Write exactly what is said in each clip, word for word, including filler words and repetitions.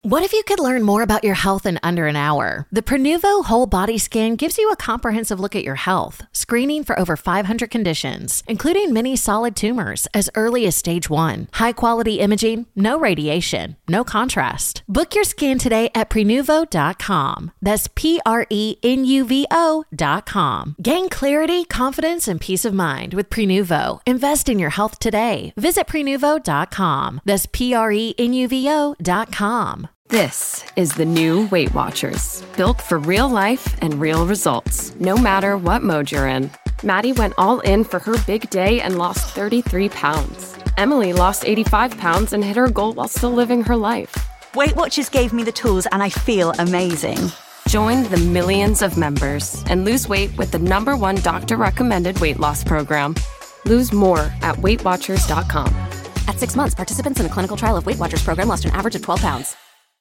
What if you could learn more about your health in under an hour? The Prenuvo Whole Body Scan gives you a comprehensive look at your health, screening for over five hundred conditions, including many solid tumors as early as stage one. High-quality imaging, no radiation, no contrast. Book your scan today at prenuvo dot com. That's P R E N U V O dot com. Gain clarity, confidence, and peace of mind with Prenuvo. Invest in your health today. Visit prenuvo dot com. That's P R E N U V O dot com. This is the new Weight Watchers, built for real life and real results, no matter what mode you're in. Maddie went all in for her big day and lost thirty-three pounds. Emily lost eighty-five pounds and hit her goal while still living her life. Weight Watchers gave me the tools and I feel amazing. Join the millions of members and lose weight with the number one doctor-recommended weight loss program. Lose more at weight watchers dot com. At six months, participants in a clinical trial of Weight Watchers program lost an average of twelve pounds.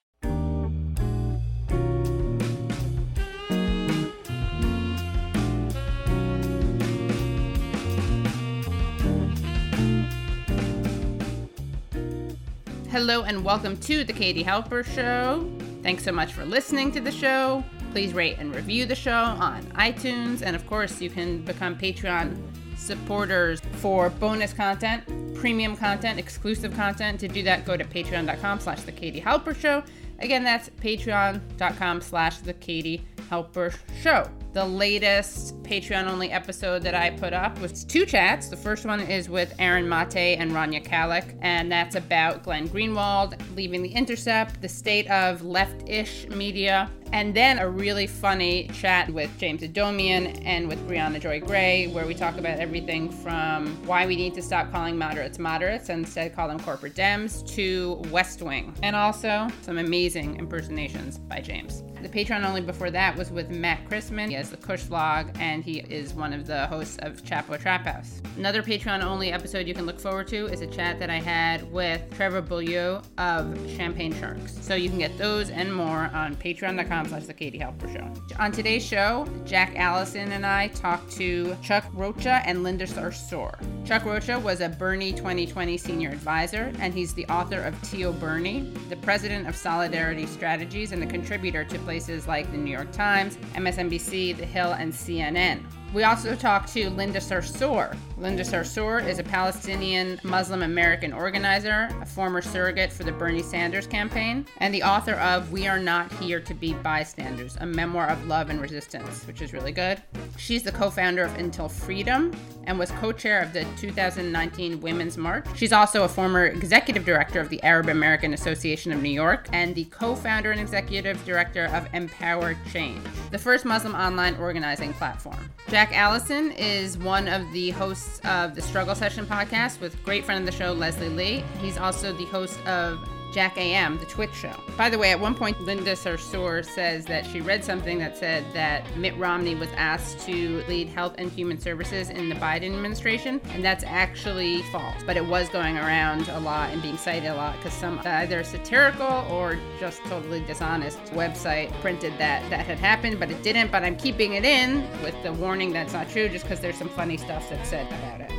Hello and welcome to the Katie Halper Show. Thanks so much for listening to the show. Please rate and review the show on iTunes. And of course, you can become Patreon supporters for bonus content, premium content, exclusive content. To do that, go to patreon dot com slash the Katie Halper Show. Again, that's patreon dot com slash the Katie Halper Show. The latest Patreon-only episode that I put up was two chats. The first one is with Aaron Mate and Rania Kalik, and that's about Glenn Greenwald leaving The Intercept, the state of left-ish media, and then a really funny chat with James Adomian and with Brianna Joy Gray, where we talk about everything from why we need to stop calling moderates moderates and instead call them corporate Dems, to West Wing, and also some amazing impersonations by James. The Patreon only before that was with Matt Chrisman. He has the Kush Vlog, and he is one of the hosts of Chapo Trap House. Another Patreon only episode you can look forward to is a chat that I had with Trevor Beaulieu of Champagne Sharks. So you can get those and more on patreon dot com slash the Katie Halper Show. On today's show, Jack Allison and I talked to Chuck Rocha and Linda Sarsour. Chuck Rocha was a Bernie twenty twenty senior advisor, and he's the author of Tio Bernie, the president of Solidarity Strategies, and a contributor to places like the New York Times, M S N B C, The Hill, and C N N. We also talked to Linda Sarsour. Linda Sarsour is a Palestinian Muslim American organizer, a former surrogate for the Bernie Sanders campaign, and the author of We Are Not Here to Be Bystanders, a memoir of love and resistance, which is really good. She's the co-founder of Until Freedom and was co-chair of the two thousand nineteen Women's March. She's also a former executive director of the Arab American Association of New York and the co-founder and executive director of Empower Change, the first Muslim online organizing platform. Jack Allison is one of the hosts of the Struggle Session podcast with great friend of the show, Leslie Lee. He's also the host of Jack A M, the Twitch show. By the way, at one point, Linda Sarsour says that she read something that said that Mitt Romney was asked to lead Health and Human Services in the Biden administration, and that's actually false. But it was going around a lot and being cited a lot because some either satirical or just totally dishonest website printed that that had happened, but it didn't. But I'm keeping it in with the warning that's not true just because there's some funny stuff that's said about it.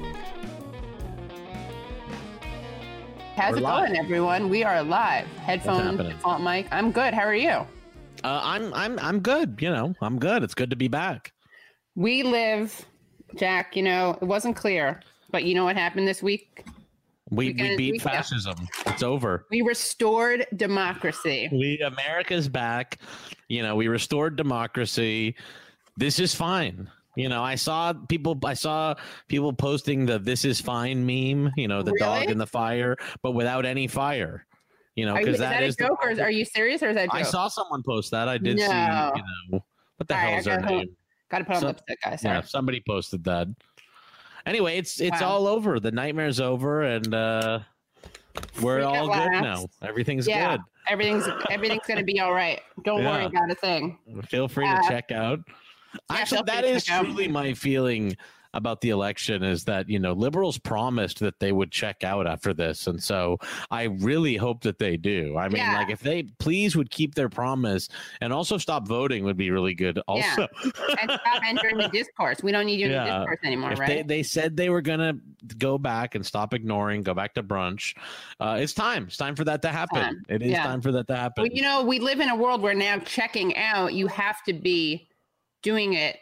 How's We're it live. going, everyone? We are live. Headphone, default mic. I'm good. How are you? Uh, I'm I'm I'm good. You know, I'm good. It's good to be back. We live, Jack. You know, it wasn't clear, but you know what happened this week? We we beat weekend. fascism. It's over. We restored democracy. We America's back. You know, we restored democracy. This is fine. You know, I saw people I saw people posting the "This is fine" meme, you know, the really? dog in the fire, but without any fire. You know, because that, that is a joke, or are you serious, or is that a joke? I saw someone post that. I did no. see, you know, what the All hell's right, her name? Got to put on so, lipstick, guys. Yeah, somebody posted that. Anyway, it's it's wow. all over. The nightmare's over, and uh, we're Freak all good now. Everything's yeah, good. Everything's everything's gonna be all right. Don't yeah. worry about a thing. Feel free uh, to check out. Actually, yeah, that is truly my feeling about the election is that, you know, liberals promised that they would check out after this. And so I really hope that they do. I mean, Yeah. like if they please would keep their promise and also stop voting would be really good also. Yeah. And stop entering the discourse. We don't need you in Yeah. the discourse anymore, If right? they, they said they were going to go back and stop ignoring, go back to brunch. Uh, it's time. It's time for that to happen. Time. It is Yeah. time for that to happen. Well, you know, we live in a world where now checking out, you have to be doing it.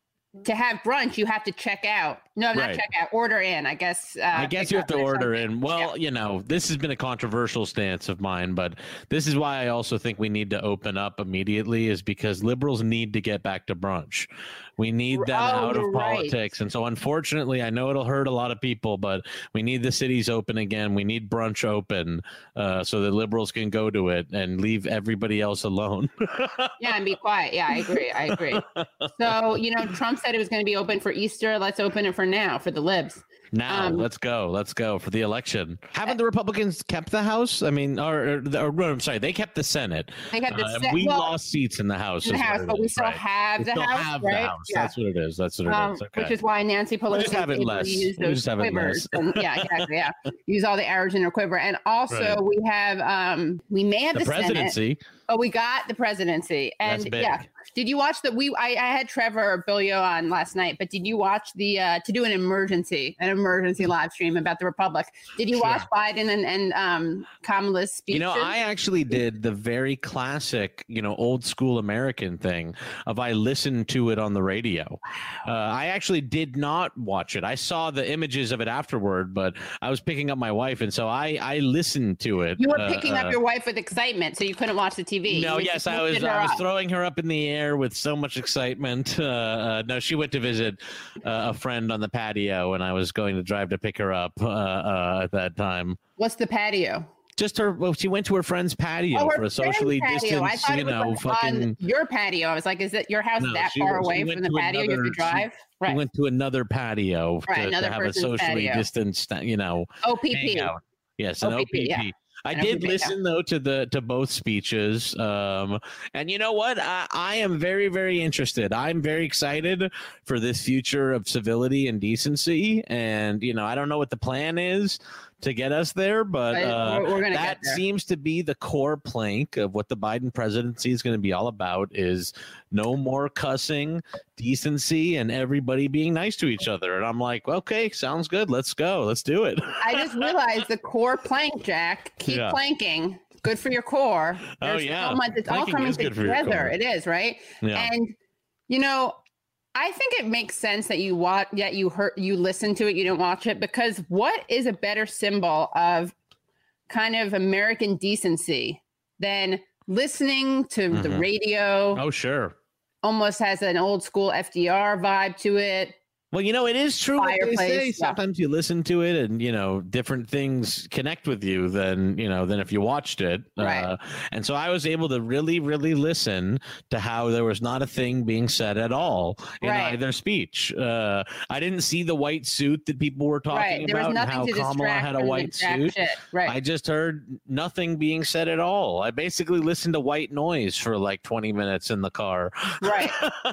To have brunch, you have to check out. No, not Right. check out. Order in, I guess. Uh, I guess you have to pick up or order something. in. Well, Yeah. you know, this has been a controversial stance of mine, but this is why I also think we need to open up immediately is because liberals need to get back to brunch. We need them Oh, out of you're right. politics. And so unfortunately, I know it'll hurt a lot of people, but we need the cities open again. We need brunch open uh, so that liberals can go to it and leave everybody else alone. Yeah, and be quiet. Yeah, I agree. I agree. So, you know, Trump said it was going to be open for Easter. Let's open it for now for the libs. Now, Um, let's go. Let's go for the election. Haven't the Republicans kept the House? I mean, or, or, or I'm sorry, they kept the Senate. They kept the Uh, Sen- we well, lost seats in the House. in the is what House, it but we is, still right. have We the still House, have right? the House. Yeah. That's what it is. That's what it Um, is. Okay. Which is why Nancy Pelosi just have it is able to less. use We those just have it quivers. less. And, yeah, exactly. Yeah, use all the arrows in her quiver. And also, Right. we have um, we may have the the, Senate. presidency. Oh, we got the presidency. And That's big. yeah, did you watch the we? I, I had Trevor Bilio on last night, but did you watch the uh, to do an emergency an emergency live stream about the Republic? Did you Sure. watch Biden and and um, Kamala's speeches? You know, I actually did the very classic, you know, old school American thing of I listened to it on the radio. Uh, I actually did not watch it. I saw the images of it afterward, but I was picking up my wife, and so I I listened to it. you were uh, picking uh, up your wife with excitement, so you couldn't watch the T V. No, You yes, just I was. lifted her I was up. throwing her up in the air with so much excitement. Uh, uh, no, she went to visit uh, a friend on the patio, and I was going to drive to pick her up uh, uh, at that time. What's the patio? Just her. Well, she went to her friend's patio Oh, her for a socially friend's patio. I distanced, thought you it was know, like fucking. on your patio. I was like, is it your house No, that she far was- she away went from the to patio? You have another- to drive. She Right. went to another patio Right, to, another to have a person's socially patio. distanced, you know, O P P. hangout. Yes, an O O P P, P P. yeah. I An did O P P, yeah. listen though to the to both speeches, um, and you know what? I, I am very very interested. I'm very excited for this future of civility and decency. And you know, I don't know what the plan is to get us there, but But uh, we're- we're gonna that get there. seems to be the core plank of what the Biden presidency is going to be all about: is no more cussing, decency, and everybody being nice to each other. And I'm like, okay, sounds good. Let's go. Let's do it. I just realized the core plank, Jack. Keep Yeah. planking. Good for your core. Oh, There's yeah. so much- it's all Planking coming is good for your together. core. It is, right? Yeah. And you know, I think it makes sense that you watch, yet you heard, you listen to it, you didn't watch it, because what is a better symbol of kind of American decency than listening to the Mhm. radio? Oh, sure. Almost has an old school F D R vibe to it. Well, you know, it is true what they say. Fireplace, yeah. Sometimes you listen to it and, you know, different things connect with you than, you know, than if you watched it. Right. Uh, and so I was able to really, really listen to how there was not a thing being said at all in Right. either speech. Uh, I didn't see the white suit that people were talking Right. There was about and nothing how to Kamala distract had a from the white exact suit. shit. Right. I just heard nothing being said at all. I basically listened to white noise for like twenty minutes in the car. Right.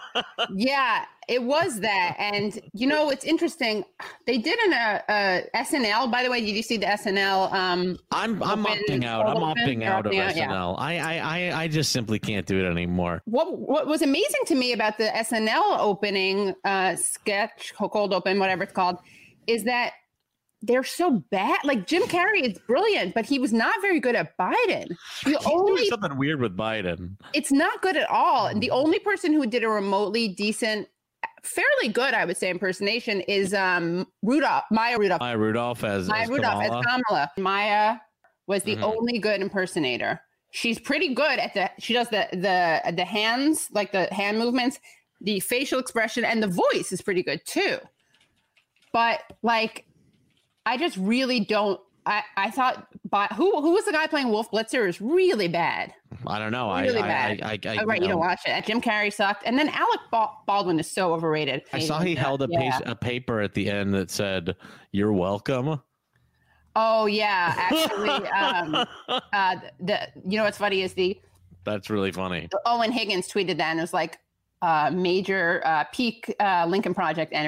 Yeah, it was that. And, you know, it's interesting. They did an uh, uh, S N L. By the way, did you see the S N L? Um, I'm I'm open- opting out. I'm open? opting You're out of opting out, S N L. I, I I I just simply can't do it anymore. what what was amazing to me about the S N L opening uh, sketch, cold open, whatever it's called, is that they're so bad. Like Jim Carrey is brilliant, but he was not very good at Biden. The He's doing only something weird with Biden. it's not good at all. And the only person who did a remotely decent, fairly good, I would say, impersonation is um Rudolph, Maya Rudolph. Maya Rudolph as, Maya as Rudolph Kamala. as Kamala. Maya was the Mhm. only good impersonator. She's pretty good at the. She does the the the hands, like the hand movements, the facial expression, and the voice is pretty good too. But like, I just really don't. I I thought, but who who was the guy playing Wolf Blitzer is really bad. I don't know. Really I, bad. I, I, I, Oh, right, you don't watch it. Jim Carrey sucked, and then Alec Ba- Baldwin is so overrated. I saw he held a, Yeah. pa- a paper at the end that said, "You're welcome." Oh yeah, actually, um, uh, the you know what's funny is the That's really funny. Owen Higgins tweeted that and it was like uh, major uh, peak uh, Lincoln Project energy.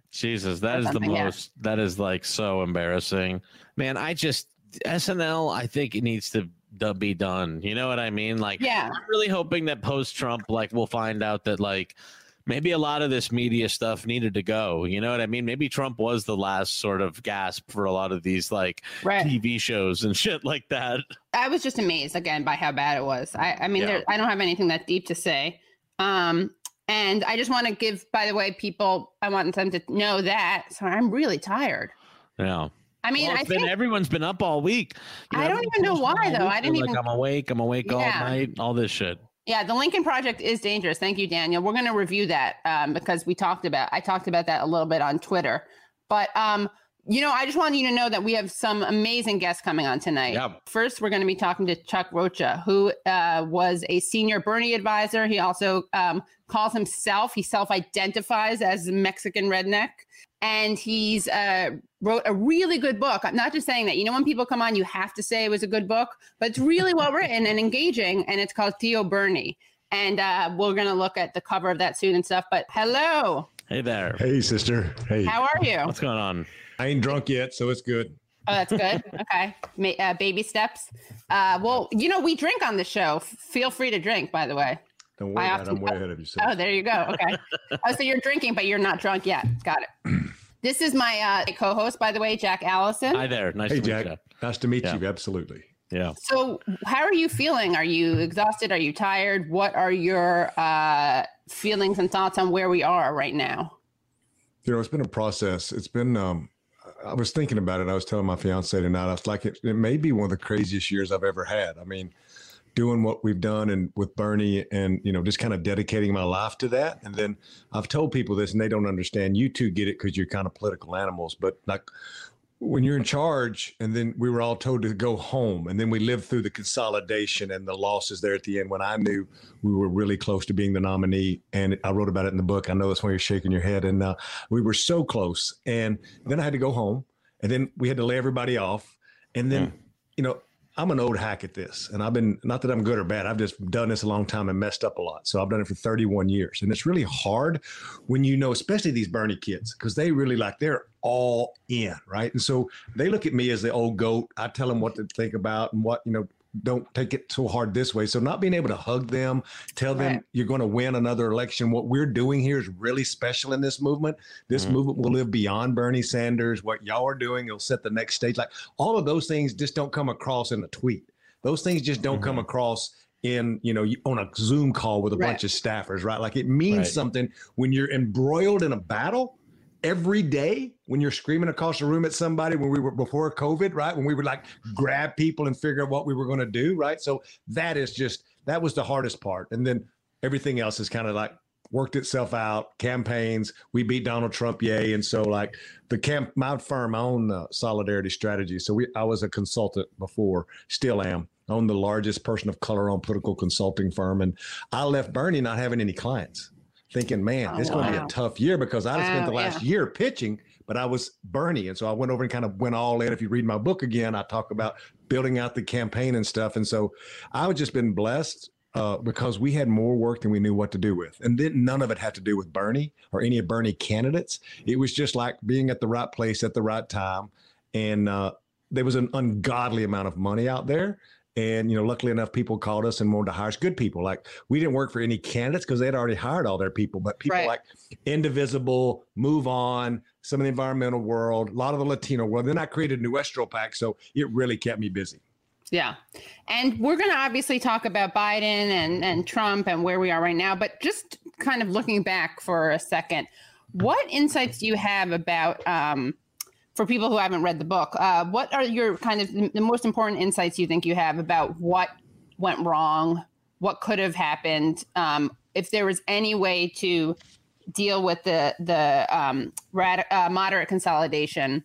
Jesus, that is the most, yeah. that is like so embarrassing. Man, I just, S N L, I think it needs to be done. You know what I mean? Like, yeah. I'm really hoping that post-Trump, like, we'll find out that, like, maybe a lot of this media stuff needed to go. You know what I mean? Maybe Trump was the last sort of gasp for a lot of these, like, right. T V shows and shit like that. I was just amazed, again, by how bad it was. I, I mean, yeah. there, I don't have anything that deep to say. Um, And I just want to give, by the way, people, I want them to know that. So I'm really tired. Yeah. I mean, well, I been, think everyone's been up all week. You know, I don't even know why, though. I didn't like, even. I'm awake. I'm awake yeah. all night. All this shit. Yeah, the Lincoln Project is dangerous. Thank you, Daniel. We're going to review that um, because we talked about, I talked about that a little bit on Twitter. But, um, you know, I just wanted you to know that we have some amazing guests coming on tonight. Yeah. First, we're going to be talking to Chuck Rocha, who uh, was a senior Bernie advisor. He also um, calls himself, he self-identifies as a Mexican redneck. And he's uh, wrote a really good book. I'm not just saying that. You know, when people come on, you have to say it was a good book, but it's really well written and engaging. And it's called Tío Bernie. And uh, we're going to look at the cover of that soon and stuff. But hello. Hey there. Hey, sister. Hey. How are you? What's going on? I ain't drunk yet, so it's good. Oh, that's good. Okay. Ma- uh, baby steps. Uh, well, you know, we drink on the show. F- feel free to drink, by the way. Don't worry about it. I'm way ahead of you. Oh, there you go. Okay. Oh, so you're drinking, but you're not drunk yet. Got it. This is my uh, co-host, by the way, Jack Allison. Hi there. Nice hey, to Jack. meet you. Nice to meet yeah. you. Absolutely. Yeah. So how are you feeling? Are you exhausted? Are you tired? What are your uh, feelings and thoughts on where we are right now? You know, it's been a process. It's been, um, I was thinking about it. I was telling my fiance tonight, I was like, it, it may be one of the craziest years I've ever had. I mean, doing what we've done and with Bernie and, you know, just kind of dedicating my life to that. And then I've told people this and they don't understand. You two get it because you're kind of political animals, but like when you're in charge and then we were all told to go home and then we lived through the consolidation and the losses there at the end when I knew we were really close to being the nominee. And I wrote about it in the book. I know that's why you're shaking your head. And uh, we were so close. And then I had to go home and then we had to lay everybody off. And then, mm. you know, I'm an old hack at this, and I've been, not that I'm good or bad, I've just done this a long time and messed up a lot. So I've done it for thirty-one years. And it's really hard when you know, especially these Bernie kids, because they really like, they're all in, right? And so they look at me as the old goat. I tell them what to think about and what, you know, don't take it so hard this way. So not being able to hug them, tell them right. you're going to win another election. What we're doing here is really special in this movement. This mm-hmm. movement will live beyond Bernie Sanders. What y'all are doing, it'll set the next stage. Like all of those things just don't come across in a tweet. Those things just don't mm-hmm. come across in, you know, on a Zoom call with a right. bunch of staffers, right? Like it means right. something when you're embroiled in a battle. Every day when you're screaming across the room at somebody when we were before COVID, right? When we would like grab people and figure out what we were going to do, right? So that is just, that was the hardest part. And then everything else is kind of like worked itself out, campaigns, we beat Donald Trump, yay. And so like the camp, my firm, I own uh, Solidarity Strategy. So we, I was a consultant before, still am. I own the largest person of color owned political consulting firm. And I left Bernie not having any clients. Thinking, man, oh, it's going to wow. be a tough year because I wow, spent the last yeah. year pitching, but I was Bernie. And so I went over and kind of went all in. If you read my book again, I talk about building out the campaign and stuff. And so I've just been blessed uh, because we had more work than we knew what to do with. And then none of it had to do with Bernie or any of Bernie candidates. It was just like being at the right place at the right time. And uh, there was an ungodly amount of money out there. And, you know, luckily enough, people called us and wanted to hire good people. Like we didn't work for any candidates because they'd already hired all their people. But people right. like Indivisible, Move On, some of the environmental world, a lot of the Latino world. Then I created Nuestro PAC. So it really kept me busy. Yeah. And we're going to obviously talk about Biden and, and Trump and where we are right now. But just kind of looking back for a second, what insights do you have about um for people who haven't read the book, uh, what are your kind of the most important insights you think you have about what went wrong, what could have happened, um, if there was any way to deal with the the um, rad, uh, moderate consolidation?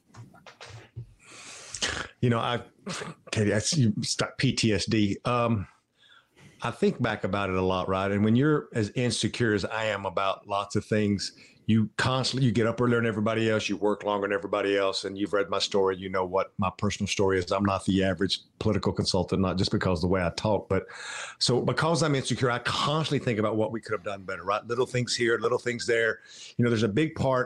You know, I, Katie, I see you start P T S D. Um, I think back about it a lot, right? And when you're as insecure as I am about lots of things, you constantly, you get up earlier than everybody else, you work longer than everybody else, and you've read my story, you know what my personal story is. I'm not the average political consultant, not just because of the way I talk, but so because I'm insecure, I constantly think about what we could have done better, right? Little things here, little things there. You know, there's a big part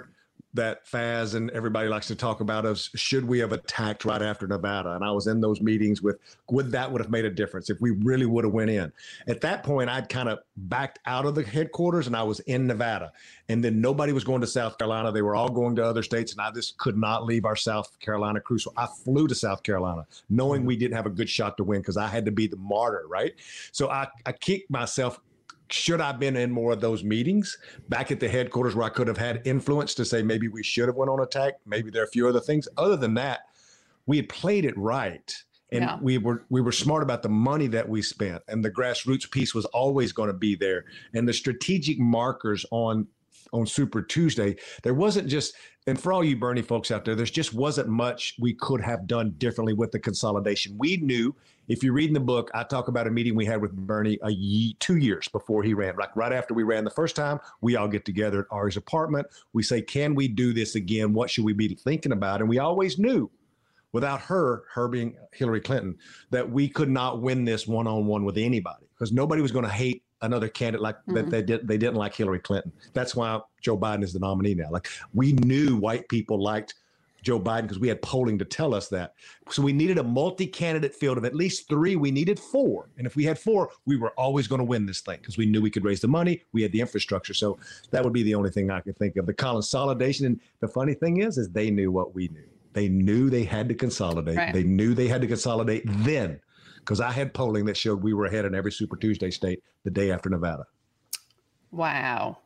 that Faz and everybody likes to talk about is, should we have attacked right after Nevada? And I was in those meetings with, would that would have made a difference if we really would have went in. At that point, I'd kind of backed out of the headquarters and I was in Nevada. And then nobody was going to South Carolina. They were all going to other states. And I just could not leave our South Carolina crew. So I flew to South Carolina knowing we didn't have a good shot to win because I had to be the martyr, right? So I, I kicked myself. Should I have been in more of those meetings back at the headquarters where I could have had influence to say maybe we should have went on attack? Maybe there are a few other things. Other than that, we had played it right. And yeah. we were we were smart about the money that we spent. And the grassroots piece was always going to be there. And the strategic markers on on Super Tuesday, there wasn't just, and for all you Bernie folks out there, there's just wasn't much we could have done differently with the consolidation. We knew, if you read in the book, I talk about a meeting we had with Bernie a ye- two years before he ran. Like right after we ran the first time, we all get together at Ari's apartment. We say, can we do this again? What should we be thinking about? And we always knew, without her, her being Hillary Clinton, that we could not win this one-on-one with anybody because nobody was going to hate another candidate like mm-hmm. that they did they didn't like Hillary Clinton. That's why Joe Biden is the nominee now. Like we knew white people liked Joe Biden because we had polling to tell us that. So we needed a multi-candidate field of at least three. We needed four. And if we had four, we were always going to win this thing because we knew we could raise the money. We had the infrastructure. So that would be the only thing I could think of. The consolidation. And the funny thing is, is they knew what we knew. They knew they had to consolidate. Right. They knew they had to consolidate then. Because I had polling that showed we were ahead in every Super Tuesday state the day after Nevada. Wow.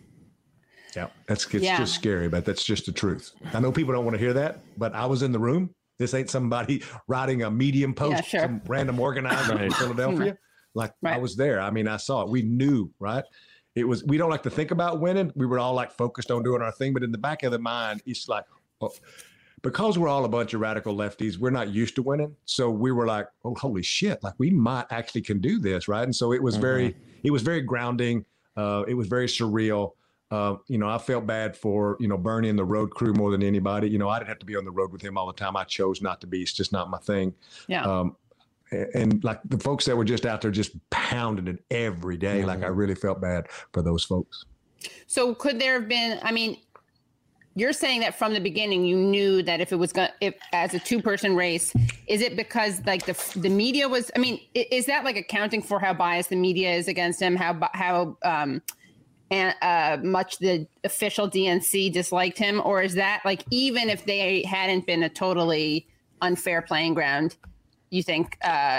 Yeah, that's it's yeah. just scary, but that's just the truth. I know people don't want to hear that, but I was in the room. This ain't somebody writing a Medium post, yeah, sure. some random organizer in Philadelphia. Like right. I was there. I mean, I saw it. We knew, right? It was. We don't like to think about winning. We were all like focused on doing our thing, but in the back of the mind, it's like. Oh, because we're all a bunch of radical lefties, we're not used to winning. So we were like, oh, holy shit, like we might actually can do this, right? And so it was mm-hmm. very, it was very grounding. Uh, it was very surreal. Uh, you know, I felt bad for, you know, Bernie and the road crew more than anybody. You know, I didn't have to be on the road with him all the time. I chose not to be. It's just not my thing. Yeah. Um, and, and like the folks that were just out there just pounding it every day, mm-hmm. like I really felt bad for those folks. So could there have been, I mean, you're saying that from the beginning, you knew that if it was going if as a two person race, is it because like the the media was, I mean, is that like accounting for how biased the media is against him, how, how um, and, uh, much the official D N C disliked him? Or is that like, even if they hadn't been a totally unfair playing ground, you think uh,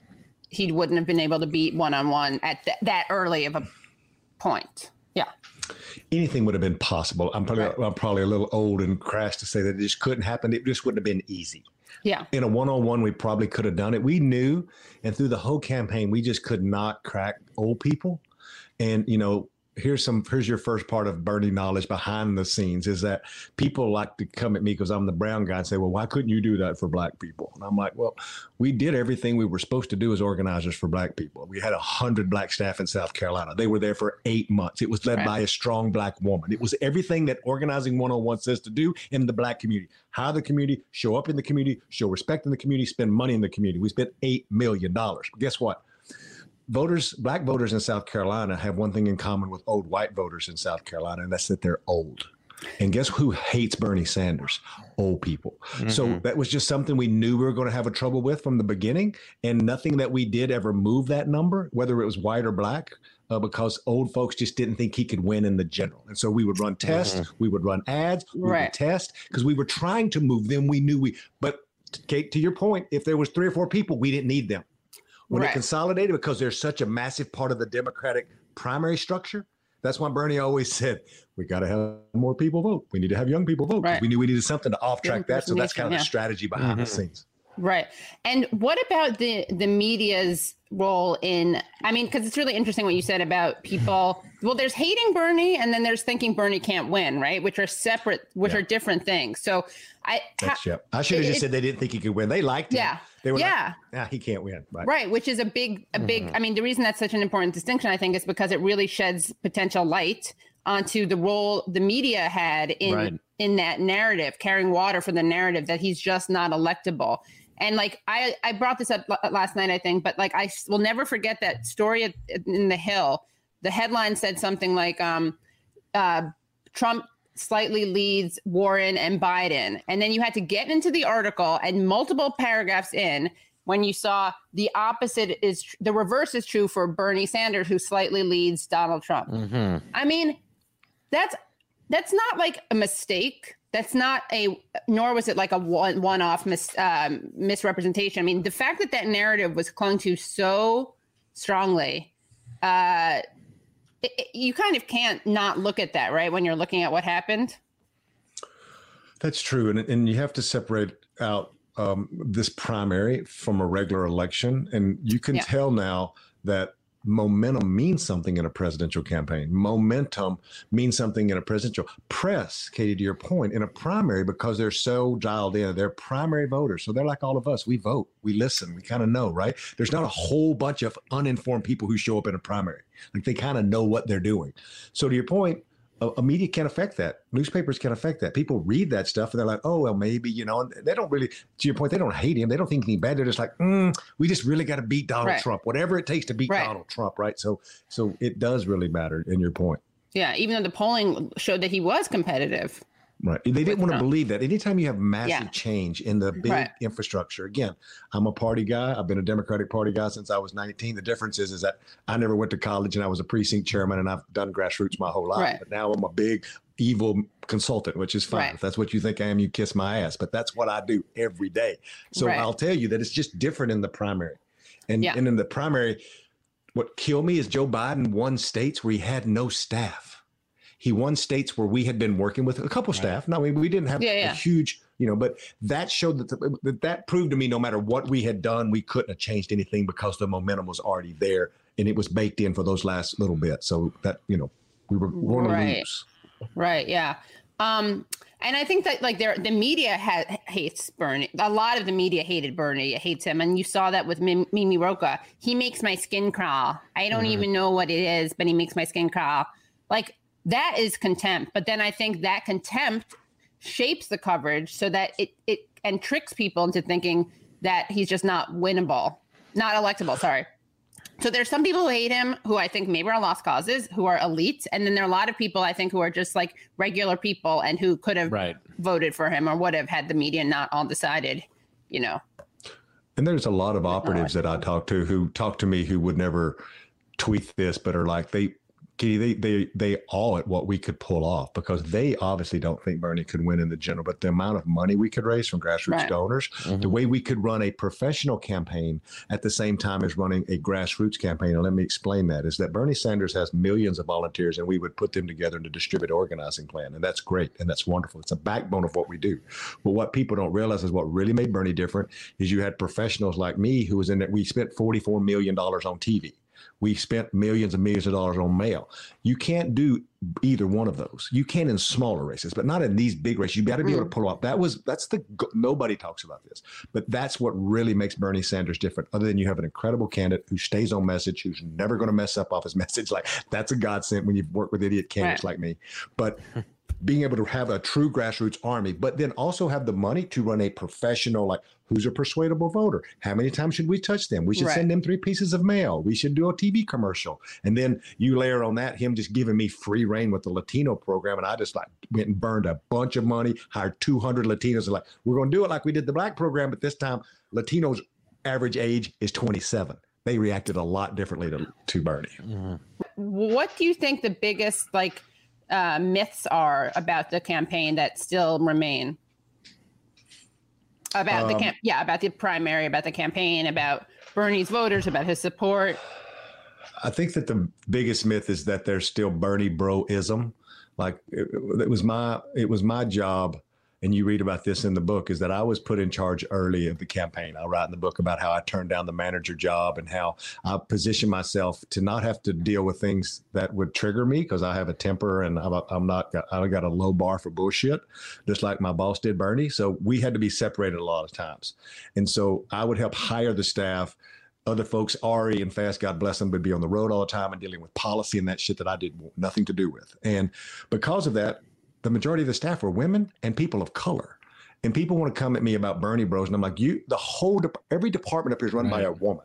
he wouldn't have been able to beat one-on-one at th- that early of a point? Yeah. Anything would have been possible. I'm probably right. I'm probably a little old and crass to say that it just couldn't happen. It just wouldn't have been easy. Yeah. In a one-on-one, we probably could have done it. We knew, and through the whole campaign, we just could not crack old people. And, you know, here's some, here's your first part of Bernie knowledge behind the scenes is that people like to come at me because I'm the brown guy and say, well, why couldn't you do that for black people? And I'm like, well, we did everything we were supposed to do as organizers for black people. We had a hundred black staff in South Carolina. They were there for eight months. It was led right. by a strong black woman. It was everything that organizing one-on-one says to do in the black community. Hire the community, show up in the community, show respect in the community, spend money in the community. We spent eight million dollars. But guess what? Voters, black voters in South Carolina have one thing in common with old white voters in South Carolina, and that's that they're old. And guess who hates Bernie Sanders? Old people. Mm-hmm. So that was just something we knew we were going to have a trouble with from the beginning. And nothing that we did ever moved that number, whether it was white or black, uh, because old folks just didn't think he could win in the general. And so we would run tests, mm-hmm. we would run ads, we right. would test, because we were trying to move them. We knew we, but Kate, to your point, if there was three or four people, we didn't need them. When right. it consolidated, because there's such a massive part of the Democratic primary structure, that's why Bernie always said, we got to have more people vote. We need to have young people vote. Right. We knew we needed something to off-track that. So that's kind of yeah. the strategy behind mm-hmm. the scenes. Right. And what about the, the media's role in, I mean, because it's really interesting what you said about people, well, there's hating Bernie and then there's thinking Bernie can't win, right? Which are separate, which yeah. are different things. So I, That's, yeah. I should have just it, said they didn't think he could win. They liked him. Yeah. They were yeah. like, nah, he can't win. Right. Right. Which is a big, a big, mm-hmm. I mean, the reason that's such an important distinction, I think, is because it really sheds potential light onto the role the media had in, right. in that narrative, carrying water for the narrative that he's just not electable. And like, I, I brought this up last night, I think, but like, I will never forget that story at, in The Hill. The headline said something like, um, uh, Trump slightly leads Warren and Biden. And then you had to get into the article and multiple paragraphs in when you saw the opposite is the reverse is true for Bernie Sanders, who slightly leads Donald Trump. Mm-hmm. I mean, that's that's not like a mistake. That's not a, nor was it like a one, one-off mis, um, misrepresentation. I mean, the fact that that narrative was clung to so strongly, uh, it, it, you kind of can't not look at that, right? When you're looking at what happened. That's true. And, and you have to separate out um, this primary from a regular election. And you can yeah. tell now that momentum means something in a presidential campaign. Momentum means something in a presidential press, Katie, to your point, in a primary, because they're so dialed in. They're primary voters. So they're like all of us. We vote, we listen, we kind of know, right? There's not a whole bunch of uninformed people who show up in a primary. Like they kind of know what they're doing. So to your point, a, a media can affect that. Newspapers can affect that. People read that stuff and they're like, oh, well, maybe, you know, and they don't really, to your point, they don't hate him. They don't think anything bad. They're just like, mm, we just really got to beat Donald right. Trump, whatever it takes to beat right. Donald Trump. Right. So, so it does really matter in your point. Yeah. Even though the polling showed that he was competitive. Right. They didn't want to believe that. Anytime you have massive yeah. change in the big right. infrastructure, again, I'm a party guy. I've been a Democratic Party guy since I was nineteen. The difference is, is that I never went to college and I was a precinct chairman and I've done grassroots my whole life. Right. But now I'm a big evil consultant, which is fine. Right. If that's what you think I am, you kiss my ass. But that's what I do every day. So right. I'll tell you that it's just different in the primary. And, yeah. and in the primary, what killed me is Joe Biden won states where he had no staff. He won states where we had been working with a couple right. staff. No, I mean, we didn't have yeah, yeah. a huge, you know, but that showed that, the, that that proved to me no matter what we had done, we couldn't have changed anything because the momentum was already there and it was baked in for those last little bit. So that, you know, we were going right. to lose. Right. Yeah. Um, and I think that like there, the media ha- hates Bernie. A lot of the media hated Bernie, hates him. And you saw that with Mim- Mimi Roca. He makes my skin crawl. I don't mm-hmm. even know what it is, but he makes my skin crawl. Like, that is contempt. But then I think that contempt shapes the coverage so that it, it and tricks people into thinking that he's just not winnable, not electable. Sorry. So there's some people who hate him who I think maybe are lost causes, who are elites. And then there are a lot of people I think who are just like regular people and who could have right. voted for him or would have had the media not all decided, you know. And there's a lot of operatives that I talk to who talk to me who would never tweet this, but are like, they, They, they, they awe at what we could pull off because they obviously don't think Bernie could win in the general, but the amount of money we could raise from grassroots right. donors, mm-hmm. the way we could run a professional campaign at the same time as running a grassroots campaign. And let me explain that is that Bernie Sanders has millions of volunteers and we would put them together in a distributed organizing plan. And that's great. And that's wonderful. It's a backbone of what we do. But what people don't realize is what really made Bernie different is you had professionals like me who was in it. We spent forty-four million dollars on T V. We spent millions and millions of dollars on mail. You can't do either one of those. You can in smaller races, but not in these big races. You got to be able to pull off. That was, that's the, nobody talks about this, but that's what really makes Bernie Sanders different. Other than you have an incredible candidate who stays on message, who's never going to mess up off his message. Like that's a godsend when you've worked with idiot candidates right. like me. But being able to have a true grassroots army, but then also have the money to run a professional, like who's a persuadable voter? How many times should we touch them? We should right. send them three pieces of mail. We should do a T V commercial. And then you layer on that, him just giving me free reign with the Latino program. And I just like went and burned a bunch of money, hired two hundred Latinos. Like, we're going to do it like we did the black program, but this time Latinos average age is twenty-seven. They reacted a lot differently to, to Bernie. Mm-hmm. What do you think the biggest, like, Uh, myths are about the campaign that still remain about um, the camp? Yeah, about the primary, about the campaign, about Bernie's voters, about his support. I think that the biggest myth is that there's still Bernie bro-ism. Like it, it was my it was my job. And you read about this in the book, is that I was put in charge early of the campaign. I write in the book about how I turned down the manager job and how I positioned myself to not have to deal with things that would trigger me because I have a temper and I'm, I'm not, I got a low bar for bullshit, just like my boss did, Bernie. So we had to be separated a lot of times. And so I would help hire the staff. Other folks, Ari and Fast, God bless them, would be on the road all the time and dealing with policy and that shit that I did nothing to do with. And because of that, the majority of the staff were women and people of color. And people want to come at me about Bernie bros. And I'm like, you, the whole, de- every department up here is run right. by a woman.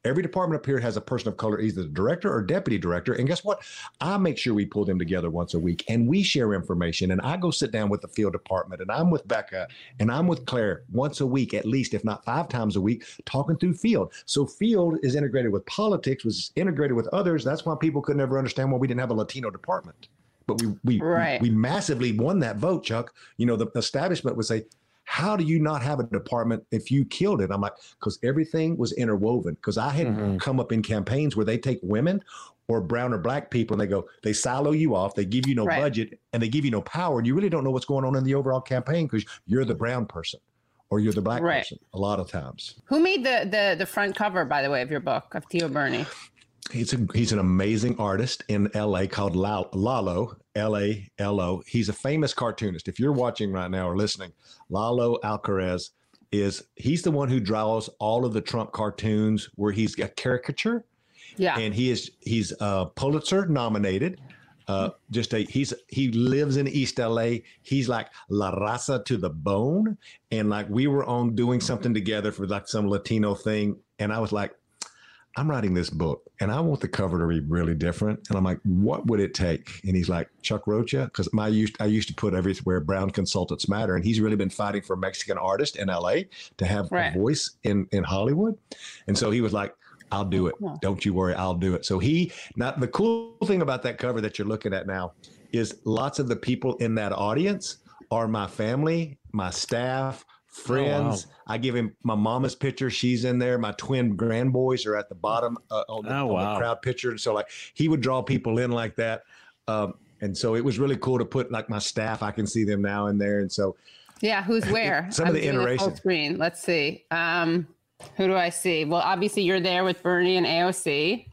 Every department up here has a person of color, either the director or deputy director. And guess what? I make sure we pull them together once a week and we share information. And I go sit down with the field department and I'm with Becca and I'm with Claire once a week, at least, if not five times a week, talking through field. So field is integrated with politics, was integrated with others. That's why people could never understand why we didn't have a Latino department. But we we, right. we we massively won that vote, Chuck. You know, the establishment would say, how do you not have a department if you killed it? I'm like, because everything was interwoven. Because I had mm-hmm. come up in campaigns where they take women or brown or black people and they go, they silo you off, they give you no right. budget, and they give you no power. And you really don't know what's going on in the overall campaign because you're the brown person or you're the black right. person a lot of times. Who made the, the the front cover, by the way, of your book, of Tio Bernie? He's a, he's an amazing artist in L A called Lalo, L A L O. He's a famous cartoonist. If you're watching right now or listening, Lalo Alcaraz is, he's the one who draws all of the Trump cartoons where he's a caricature. Yeah. And he is, he's uh, Pulitzer nominated. Uh, just a, he's, he lives in East L A. He's like La Raza to the bone. And like, we were on doing something together for like some Latino thing. And I was like, I'm writing this book and I want the cover to be really different. And I'm like, what would it take? And he's like, Chuck Rocha, because my used I used to put everywhere brown consultants matter. And he's really been fighting for Mexican artists in L A to have right. a voice in, in Hollywood. And so he was like, I'll do it. Don't you worry, I'll do it. So he, not the cool thing about that cover that you're looking at now is lots of the people in that audience are my family, my staff, friends. Oh, wow. I give him my mama's picture. She's in there. My twin grandboys are at the bottom uh, on, the, oh, wow. on the crowd picture. And so like he would draw people in like that. Um, and so it was really cool to put like my staff. I can see them now in there. And so. Yeah. Who's where? Some I'm of the iterations. Screen. Let's see. Um, who do I see? Well, obviously you're there with Bernie and A O C.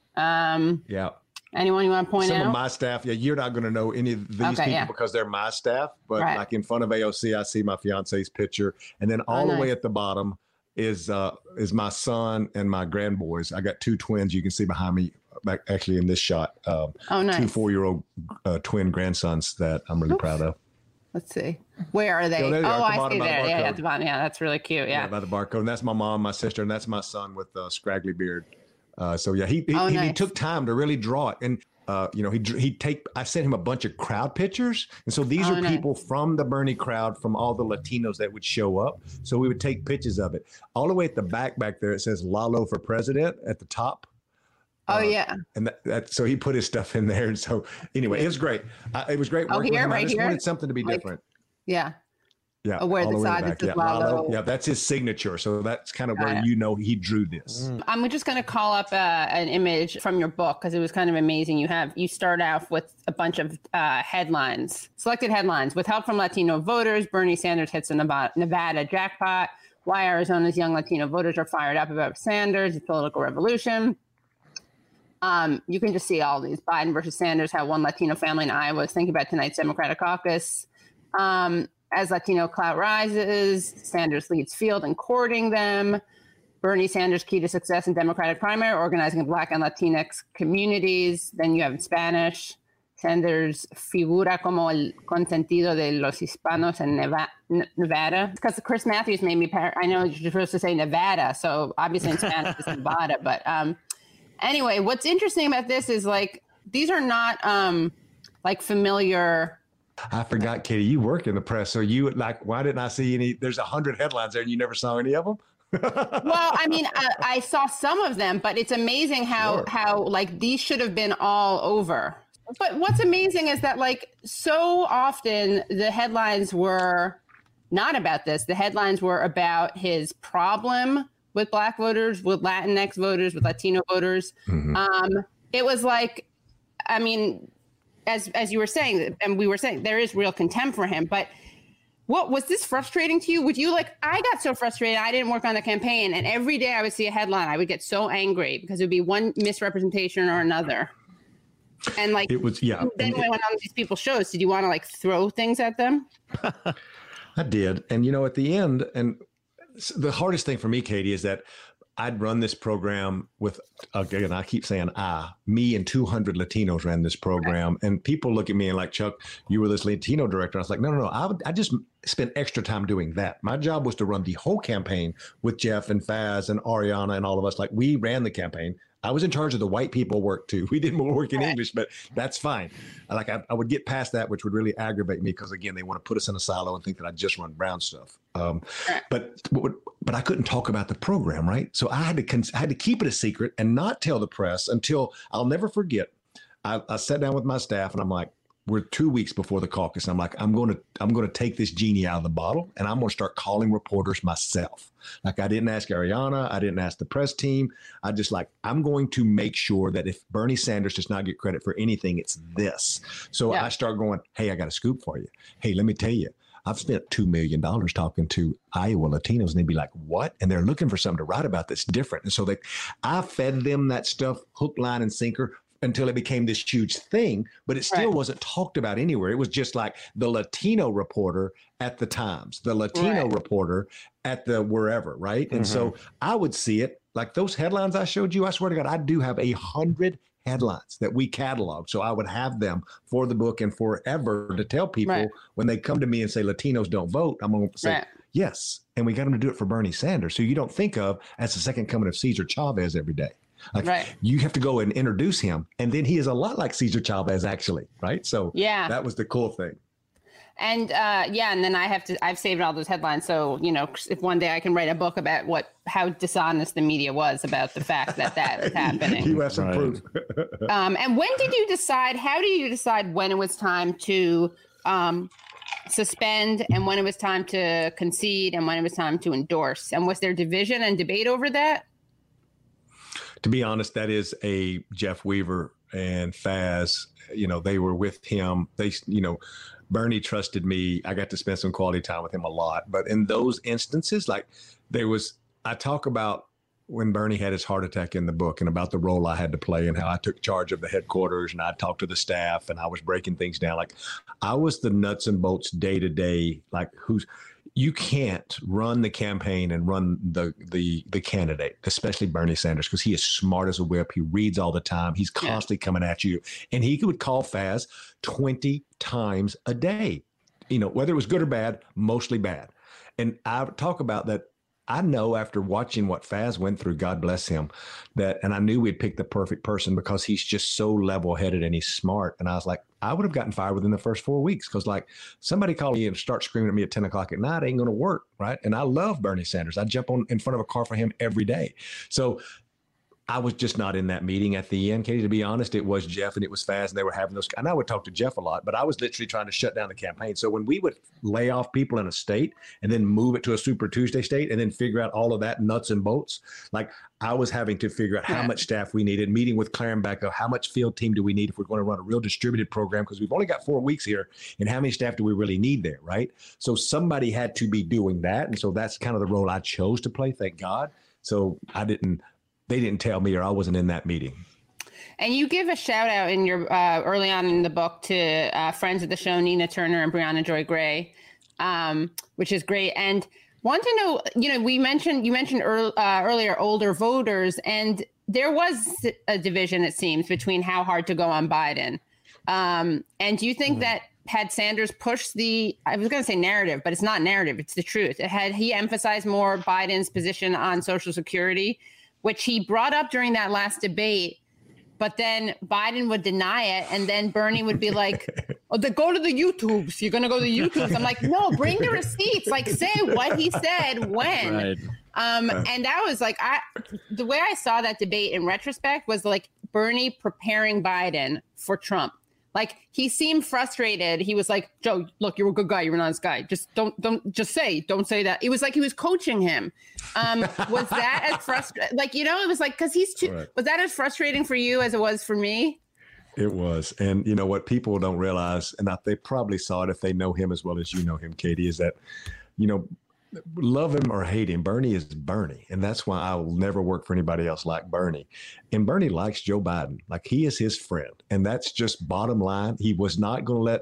Um, yeah. Anyone you want to point Some out? Some of my staff, yeah, you're not going to know any of these okay, people yeah. because they're my staff. But right. like in front of A O C, I see my fiance's picture. And then all oh, the nice. way at the bottom is uh, is my son and my grandboys. I got two twins you can see behind me, back actually in this shot. Um, oh, nice. Two four-year-old uh, twin grandsons that I'm really Oops. proud of. Let's see. Where are they? So they oh, are I see the there. Yeah, at the bottom. Yeah, that's really cute. Yeah. yeah, by the barcode. And that's my mom, my sister, and that's my son with a scraggly beard. Uh, so yeah, he he, oh, he nice. he took time to really draw it. And Uh, you know, he he take. I sent him a bunch of crowd pictures, and so these oh, are nice. people from the Bernie crowd, from all the Latinos that would show up. So we would take pictures of it. All the way at the back, back there, it says Lalo for president at the top. Oh uh, yeah, and that, that so he put his stuff in there, and so anyway, it was great. I, it was great. Oh, working here, with him. right I just here? wanted something to be like, different. Yeah. Yeah, oh, where the side that says yeah, Lalo. Lalo. Yeah, that's his signature. So that's kind of Got where it. you know he drew this. Mm. I'm just going to call up uh, an image from your book because it was kind of amazing. You have you start off with a bunch of uh, headlines, selected headlines. With help from Latino voters, Bernie Sanders hits the Nevada, Nevada jackpot. Why Arizona's young Latino voters are fired up about Sanders, the political revolution. Um, you can just see all these Biden versus Sanders, how one Latino family in Iowa is thinking about tonight's Democratic caucus. Um, As Latino clout rises, Sanders leads field in courting them. Bernie Sanders' key to success in Democratic primary, organizing Black and Latinx communities. Then you have in Spanish, Sanders figura como el consentido de los hispanos en Nevada. Because Chris Matthews made me, par- I know you're supposed to say Nevada, so obviously in Spanish it's Nevada. But um, anyway, what's interesting about this is like, these are not um, like familiar... I forgot, Katie, you work in the press. So you like, why didn't I see any? There's a hundred headlines there and you never saw any of them. Well, I mean, I, I saw some of them, but it's amazing how, sure. how like these should have been all over. But what's amazing is that like so often the headlines were not about this. The headlines were about his problem with Black voters, with Latinx voters, with Latino voters. Mm-hmm. Um, it was like, I mean, As as you were saying, and we were saying, there is real contempt for him. But what was this frustrating to you? Would you like, I got so frustrated. I didn't work on the campaign. And every day I would see a headline. I would get so angry because it would be one misrepresentation or another. And like, it was, yeah. Then when I went on these people's shows, did you want to like throw things at them? I did. And, you know, at the end, and the hardest thing for me, Katie, is that I'd run this program with, again, I keep saying I, me and two hundred Latinos ran this program. And people look at me and like, Chuck, you were this Latino director. I was like, no, no, no. I, would, I just spent extra time doing that. My job was to run the whole campaign with Jeff and Faz and Ariana and all of us. Like, we ran the campaign. I was in charge of the white people work too. We did more work in English, but that's fine. Like I, I would get past that, which would really aggravate me because again, they want to put us in a silo and think that I just run brown stuff. Um, but but I couldn't talk about the program, right? So I had to I had to keep it a secret and not tell the press until I'll never forget. I, I sat down with my staff and I'm like, we're two weeks before the caucus. I'm like, I'm going to, I'm going to take this genie out of the bottle and I'm going to start calling reporters myself. Like I didn't ask Ariana. I didn't ask the press team. I just like, I'm going to make sure that if Bernie Sanders does not get credit for anything, it's this. So yeah. I start going, hey, I got a scoop for you. Hey, let me tell you, I've spent two million dollars talking to Iowa Latinos and they'd be like, what? And they're looking for something to write about that's different. And so they, I fed them that stuff, hook, line, and sinker, until it became this huge thing, but it still right. wasn't talked about anywhere. It was just like the Latino reporter at the Times, the Latino right. reporter at the wherever, right? Mm-hmm. And so I would see it, like those headlines I showed you, I swear to God, I do have a hundred headlines that we catalog. So I would have them for the book and forever to tell people right. when they come to me and say Latinos don't vote, I'm going to say, right. yes. And we got them to do it for Bernie Sanders. So you don't think of as the second coming of Cesar Chavez every day. Like right. you have to go and introduce him. And then he is a lot like Cesar Chavez, actually. Right. So yeah, that was the cool thing. And uh, yeah. And then I have to I've saved all those headlines. So, you know, if one day I can write a book about what how dishonest the media was about the fact that that was happening. You have some right. proof. um, and when did you decide? How did you decide when it was time to um, suspend and when it was time to concede and when it was time to endorse? And was there division and debate over that? To be honest, that is a Jeff Weaver and Faz, you know, they were with him. They, you know, Bernie trusted me. I got to spend some quality time with him a lot. But in those instances, like there was, I talk about when Bernie had his heart attack in the book and about the role I had to play and how I took charge of the headquarters and I talked to the staff and I was breaking things down. Like I was the nuts and bolts day to day, like who's, you can't run the campaign and run the the the candidate, especially Bernie Sanders, because he is smart as a whip. He reads all the time. He's constantly yeah. coming at you. And he would call Faz twenty times a day, you know, whether it was good or bad, mostly bad. And I talk about that. I know after watching what Faz went through, God bless him, that, and I knew we'd pick the perfect person because he's just so level headed and he's smart. And I was like, I would have gotten fired within the first four weeks because like somebody called me and start screaming at me at ten o'clock at night ain't going to work. Right. And I love Bernie Sanders. I jump on in front of a car for him every day. So I was just not in that meeting at the end, Katie, to be honest. It was Jeff and it was Faz and they were having those. And I would talk to Jeff a lot, but I was literally trying to shut down the campaign. So when we would lay off people in a state and then move it to a Super Tuesday state and then figure out all of that nuts and bolts, like I was having to figure out how much staff we needed, meeting with Claren Becca, how much field team do we need if we're going to run a real distributed program? Because we've only got four weeks here and how many staff do we really need there, right? So somebody had to be doing that. And so that's kind of the role I chose to play, thank God. So I didn't, they didn't tell me or I wasn't in that meeting. And you give a shout out in your uh, early on in the book to uh, friends of the show, Nina Turner and Brianna Joy Gray, um, which is great. And want to know, you know, we mentioned, you mentioned earl- uh, earlier older voters, and there was a division, it seems, between how hard to go on Biden. Um, and do you think mm-hmm. that had Sanders pushed the, I was going to say narrative, but it's not narrative, it's the truth. Had he emphasized more Biden's position on Social Security, which he brought up during that last debate, but then Biden would deny it. And then Bernie would be like, oh, they go to the YouTubes. You're going to go to the YouTubes. I'm like, no, bring the receipts. Like, say what he said when. Right. Um, and that was like, I, the way I saw that debate in retrospect was like Bernie preparing Biden for Trump. Like he seemed frustrated. He was like, Joe, look, you're a good guy. You're an honest guy. Just don't, don't just say, don't say that. It was like he was coaching him. Um, was that as frustrating? Like, you know, it was like, cause he's too, right. was that as frustrating for you as it was for me? It was. And you know what people don't realize, and they probably saw it if they know him as well as you know him, Katie, is that, you know, love him or hate him, Bernie is Bernie. And that's why I will never work for anybody else like Bernie. And Bernie likes Joe Biden. Like he is his friend. And that's just bottom line. He was not going to let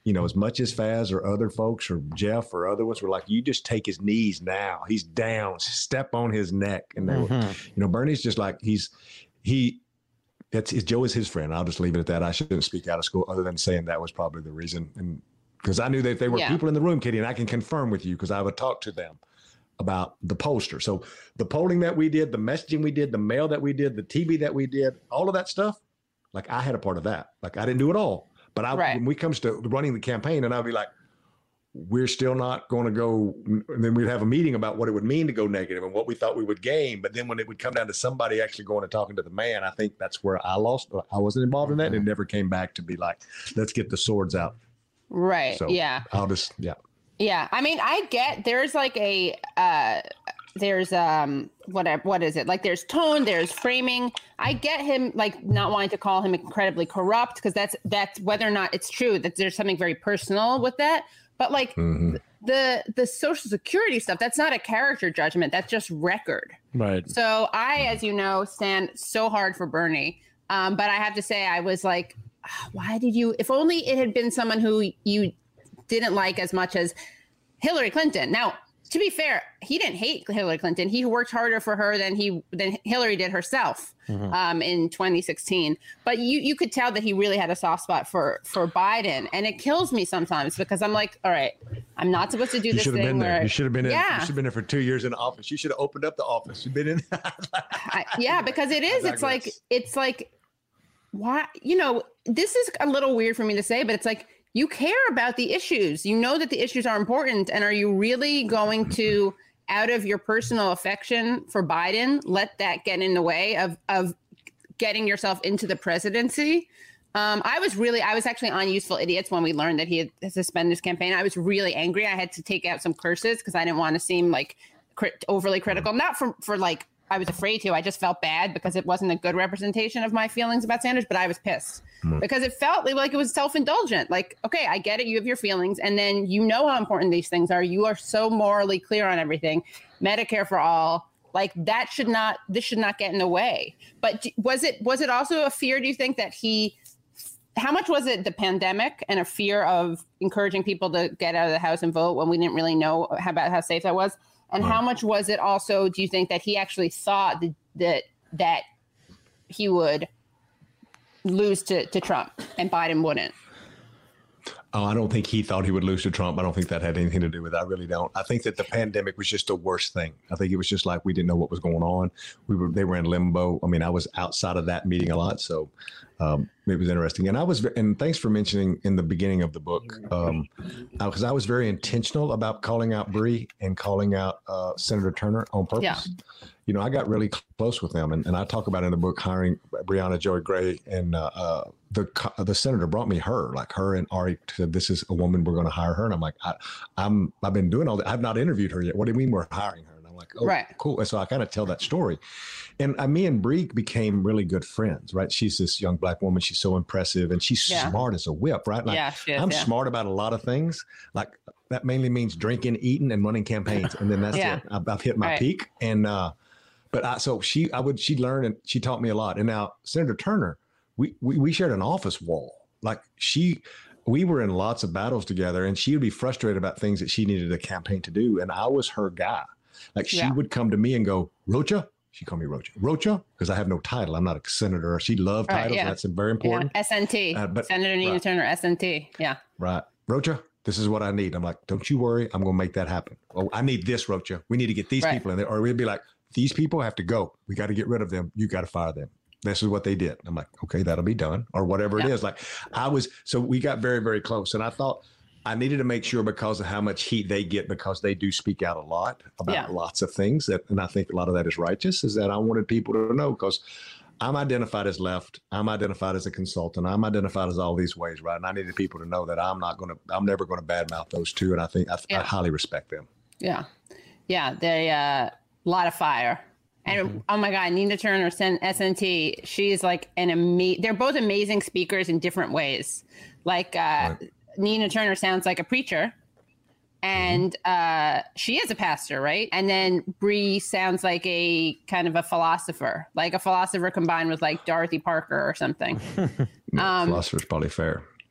you know, as much as Faz or other folks or Jeff or other ones were like, you just take his knees now. He's down, step on his neck. And they mm-hmm. were, you know, Bernie's just like, he's, he, It's, it's Joe is his friend. I'll just leave it at that. I shouldn't speak out of school other than saying that was probably the reason. And because I knew that there were yeah. people in the room, Katie, and I can confirm with you because I would talk to them about the poster. So the polling that we did, the messaging we did, the mail that we did, the T V that we did, all of that stuff, like I had a part of that. Like I didn't do it all. But I, right. when we comes to running the campaign, and I'd be like, we're still not going to go. And then we'd have a meeting about what it would mean to go negative and what we thought we would gain. But then when it would come down to somebody actually going and talking to the man, I think that's where I lost. I wasn't involved in that. And it never came back to be like, let's get the swords out. Right. So yeah. I'll just, yeah. Yeah. I mean, I get there's like a, uh, there's um whatever what is it like there's tone, there's framing. I get him like not wanting to call him incredibly corrupt because that's that's whether or not it's true that there's something very personal with that. But like mm-hmm. the the Social Security stuff, that's not a character judgment. That's just record. Right. So I, as you know, stand so hard for Bernie. Um, but I have to say, I was like, why did you? If only it had been someone who you didn't like as much as Hillary Clinton. Now, to be fair, he didn't hate Hillary Clinton. He worked harder for her than he than Hillary did herself mm-hmm. um, in twenty sixteen. But you you could tell that he really had a soft spot for for Biden, and it kills me sometimes because I'm like, all right, I'm not supposed to do you this thing. You should have been there. You should have been in. Yeah. You should have been there for two years in office. You should have opened up the office. You've been in. I, yeah, because it is. It's like it's like why you know this is a little weird for me to say, but it's like. You care about the issues. You know that the issues are important. And are you really going to, out of your personal affection for Biden, let that get in the way of, of getting yourself into the presidency? Um, I was really, I was actually on Useful Idiots when we learned that he had suspended his campaign. I was really angry. I had to take out some curses because I didn't want to seem like crit- overly critical, not for, for like, I was afraid to. I just felt bad because it wasn't a good representation of my feelings about Sanders, but I was pissed mm. because it felt like it was self-indulgent. Like, okay, I get it. You have your feelings. And then you know how important these things are. You are so morally clear on everything. Medicare for all, like that should not, this should not get in the way. But was it, was it also a fear, do you think, that he, how much was it the pandemic and a fear of encouraging people to get out of the house and vote when we didn't really know how, about how safe that was? And how much was it also, do you think, that he actually thought that that, that he would lose to, to Trump and Biden wouldn't? Oh, I don't think he thought he would lose to Trump. I don't think that had anything to do with it. I really don't. I think that the pandemic was just the worst thing. I think it was just like we didn't know what was going on. We were they were in limbo. I mean, I was outside of that meeting a lot, so um, it was interesting. And I was, and thanks for mentioning in the beginning of the book, um, because I, I was very intentional about calling out Bree and calling out uh, Senator Turner on purpose. Yeah. You know, I got really close with them, and, and I talk about in the book hiring Breonna Joy Gray, and uh, uh, the the senator brought me her, like her and Ari said, this is a woman, we're going to hire her, and I'm like, I, I'm I've been doing all that. I've not interviewed her yet. What do you mean we're hiring her? And I'm like, oh, right. Cool. And so I kind of tell that story, and uh, me and Bree became really good friends, right? She's this young black woman. She's so impressive, and she's yeah. smart as a whip, right? Like, yeah, she is, I'm yeah. smart about a lot of things, like. That mainly means drinking, eating, and running campaigns, and then that's yeah. it. I've, I've hit my right. peak, and uh, but I, so she, I would, she learned and she taught me a lot. And now Senator Turner, we, we we shared an office wall. Like she, we were in lots of battles together, and she would be frustrated about things that she needed a campaign to do, and I was her guy. Like she yeah. would come to me and go, Rocha. She called me Rocha. Rocha, because I have no title. I'm not a senator. She loved right, titles. Yeah. That's very important. Yeah. S N T, uh, but, Senator Nina right. Turner, S N T. Yeah. Right. Rocha. This is what I need. I'm like, don't you worry. I'm going to make that happen. Oh, I need this, Rocha. We need to get these right. people in there. Or we'd be like, these people have to go. We got to get rid of them. You got to fire them. This is what they did. I'm like, okay, that'll be done. Or whatever yeah. it is. Like I was, so we got very, very close. And I thought I needed to make sure because of how much heat they get, because they do speak out a lot about yeah. lots of things that, and I think a lot of that is righteous, is that I wanted people to know, because I'm identified as left. I'm identified as a consultant. I'm identified as all these ways, right? And I needed people to know that I'm not going to, I'm never going to badmouth those two. And I think I, yeah. I highly respect them. Yeah. Yeah. They, a uh, lot of fire. And mm-hmm. oh my God, Nina Turner, S N T, she's like an amazing, they're both amazing speakers in different ways. Like uh, right. Nina Turner sounds like a preacher. And uh, she is a pastor, right? And then Bree sounds like a kind of a philosopher, like a philosopher combined with like Dorothy Parker or something. no, um, philosopher's probably fair.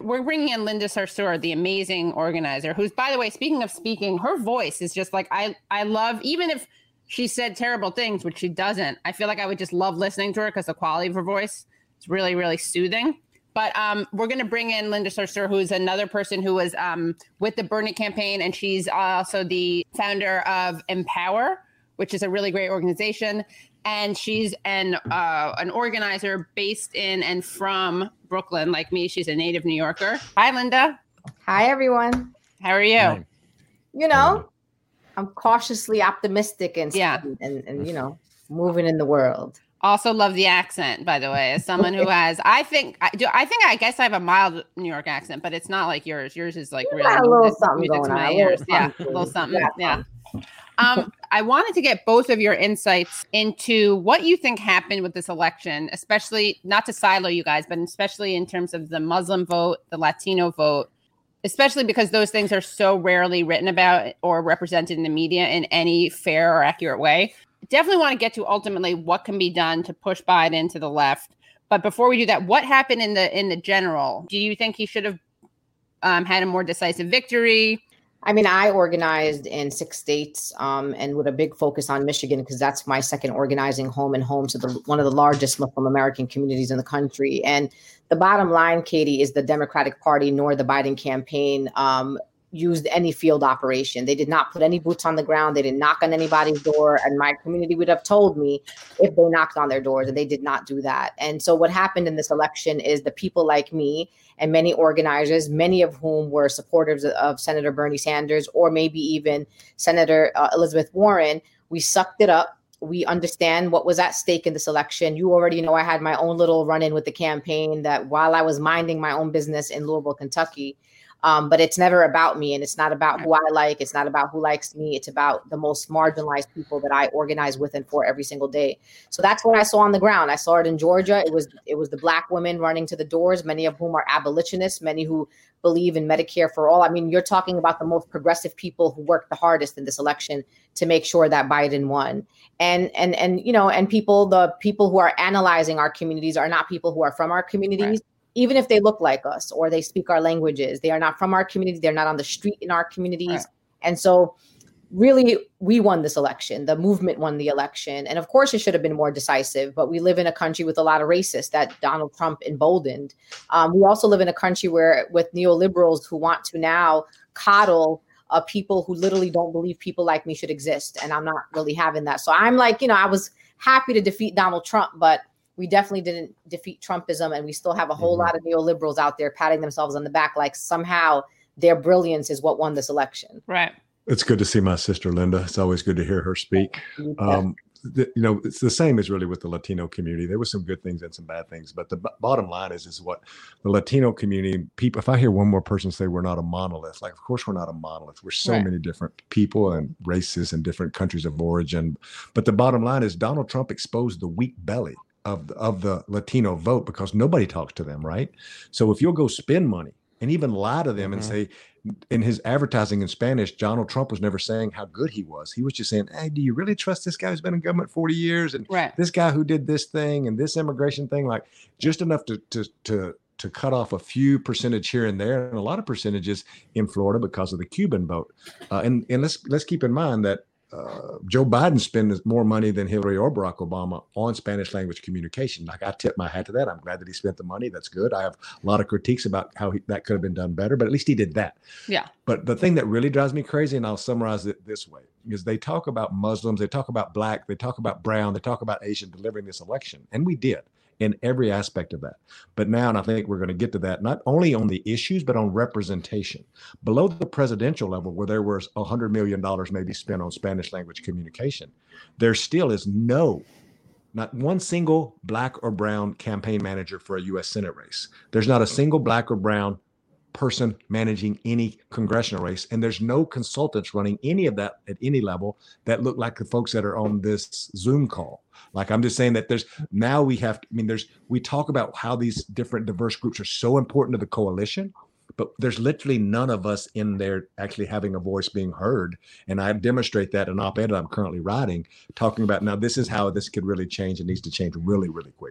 we're bringing in Linda Sarsour, the amazing organizer, who's, by the way, speaking of speaking, her voice is just like, I, I love, even if she said terrible things, which she doesn't, I feel like I would just love listening to her because the quality of her voice is really, really soothing. But um, we're going to bring in Linda Sarsour, who is another person who was um, with the Bernie campaign, and she's also the founder of Empower, which is a really great organization. And she's an uh, an organizer based in and from Brooklyn, like me. She's a native New Yorker. Hi, Linda. Hi, everyone. How are you? Hi. You know, I'm cautiously optimistic and Yeah. and, and you know, moving in the world. Also love the accent, by the way, as someone who has, I think, I do. I think, I guess I have a mild New York accent, but it's not like yours. Yours is like You really got a little music- something music going to on, my a little ears. Yeah, a something. little something. Yeah. Yeah. Um, I wanted to get both of your insights into what you think happened with this election, especially not to silo you guys, but especially in terms of the Muslim vote, the Latino vote, especially because those things are so rarely written about or represented in the media in any fair or accurate way. Definitely want to get to ultimately what can be done to push Biden to the left. But before we do that, what happened in the in the general? Do you think he should have um, had a more decisive victory? I mean, I organized in six states um, and with a big focus on Michigan, because that's my second organizing home and home to the, one of the largest Muslim American communities in the country. And the bottom line, Katie, is the Democratic Party nor the Biden campaign um, used any field operation. They did not put any boots on the ground. They didn't knock on anybody's door. And my community would have told me if they knocked on their doors, and they did not do that. And so what happened in this election is the people like me and many organizers, many of whom were supporters of Senator Bernie Sanders or maybe even Senator uh, Elizabeth Warren, we sucked it up. We understand what was at stake in this election. You already know I had my own little run-in with the campaign that while I was minding my own business in Louisville, Kentucky, Um, but it's never about me, and it's not about who I like. It's not about who likes me. It's about the most marginalized people that I organize with and for every single day. So that's what I saw on the ground. I saw it in Georgia. It was it was the Black women running to the doors, many of whom are abolitionists, many who believe in Medicare for all. I mean, you're talking about the most progressive people who worked the hardest in this election to make sure that Biden won. And and and you know, and people, the people who are analyzing our communities are not people who are from our communities. Right. Even if they look like us or they speak our languages, they are not from our community. They're not on the street in our communities. Right. And so really, we won this election. The movement won the election. And of course, it should have been more decisive. But we live in a country with a lot of racists that Donald Trump emboldened. Um, we also live in a country where with neoliberals who want to now coddle uh, people who literally don't believe people like me should exist. And I'm not really having that. So I'm like, you know, I was happy to defeat Donald Trump, but we definitely didn't defeat Trumpism, and we still have a whole mm-hmm. lot of neoliberals out there patting themselves on the back like somehow their brilliance is what won this election. Right. It's good to see my sister, Linda. It's always good to hear her speak. Um, the, you know, it's the same as really with the Latino community. There were some good things and some bad things, but the b- bottom line is, is what the Latino community, people, if I hear one more person say we're not a monolith, like, of course we're not a monolith. We're so right. many different people and races and different countries of origin. But the bottom line is Donald Trump exposed the weak belly of the, of the Latino vote because nobody talks to them, right? So if you'll go spend money and even lie to them mm-hmm. and say, in his advertising in Spanish, Donald Trump was never saying how good he was. He was just saying, hey, do you really trust this guy who's been in government forty years? And right. this guy who did this thing and this immigration thing, like just enough to to to to cut off a few percentage here and there, and a lot of percentages in Florida because of the Cuban vote. Uh, and and let's let's keep in mind that Uh, Joe Biden spends more money than Hillary or Barack Obama on Spanish language communication. Like, I tip my hat to that. I'm glad that he spent the money. That's good. I have a lot of critiques about how he, that could have been done better, but at least he did that. Yeah. But the thing that really drives me crazy, and I'll summarize it this way, is they talk about Muslims, they talk about Black, they talk about Brown, they talk about Asian delivering this election. And we did in every aspect of that. But now, and I think we're going to get to that, not only on the issues, but on representation. Below the presidential level, where there was one hundred million dollars maybe spent on Spanish language communication, there still is no, not one single Black or Brown campaign manager for a U S Senate race. There's not a single Black or Brown person managing any congressional race. And there's no consultants running any of that at any level that look like the folks that are on this Zoom call. Like, I'm just saying that there's now we have, I mean, there's, we talk about how these different diverse groups are so important to the coalition, but there's literally none of us in there actually having a voice being heard. And I demonstrate that in an op-ed I'm currently writing, talking about now this is how this could really change and needs to change really, really quickly.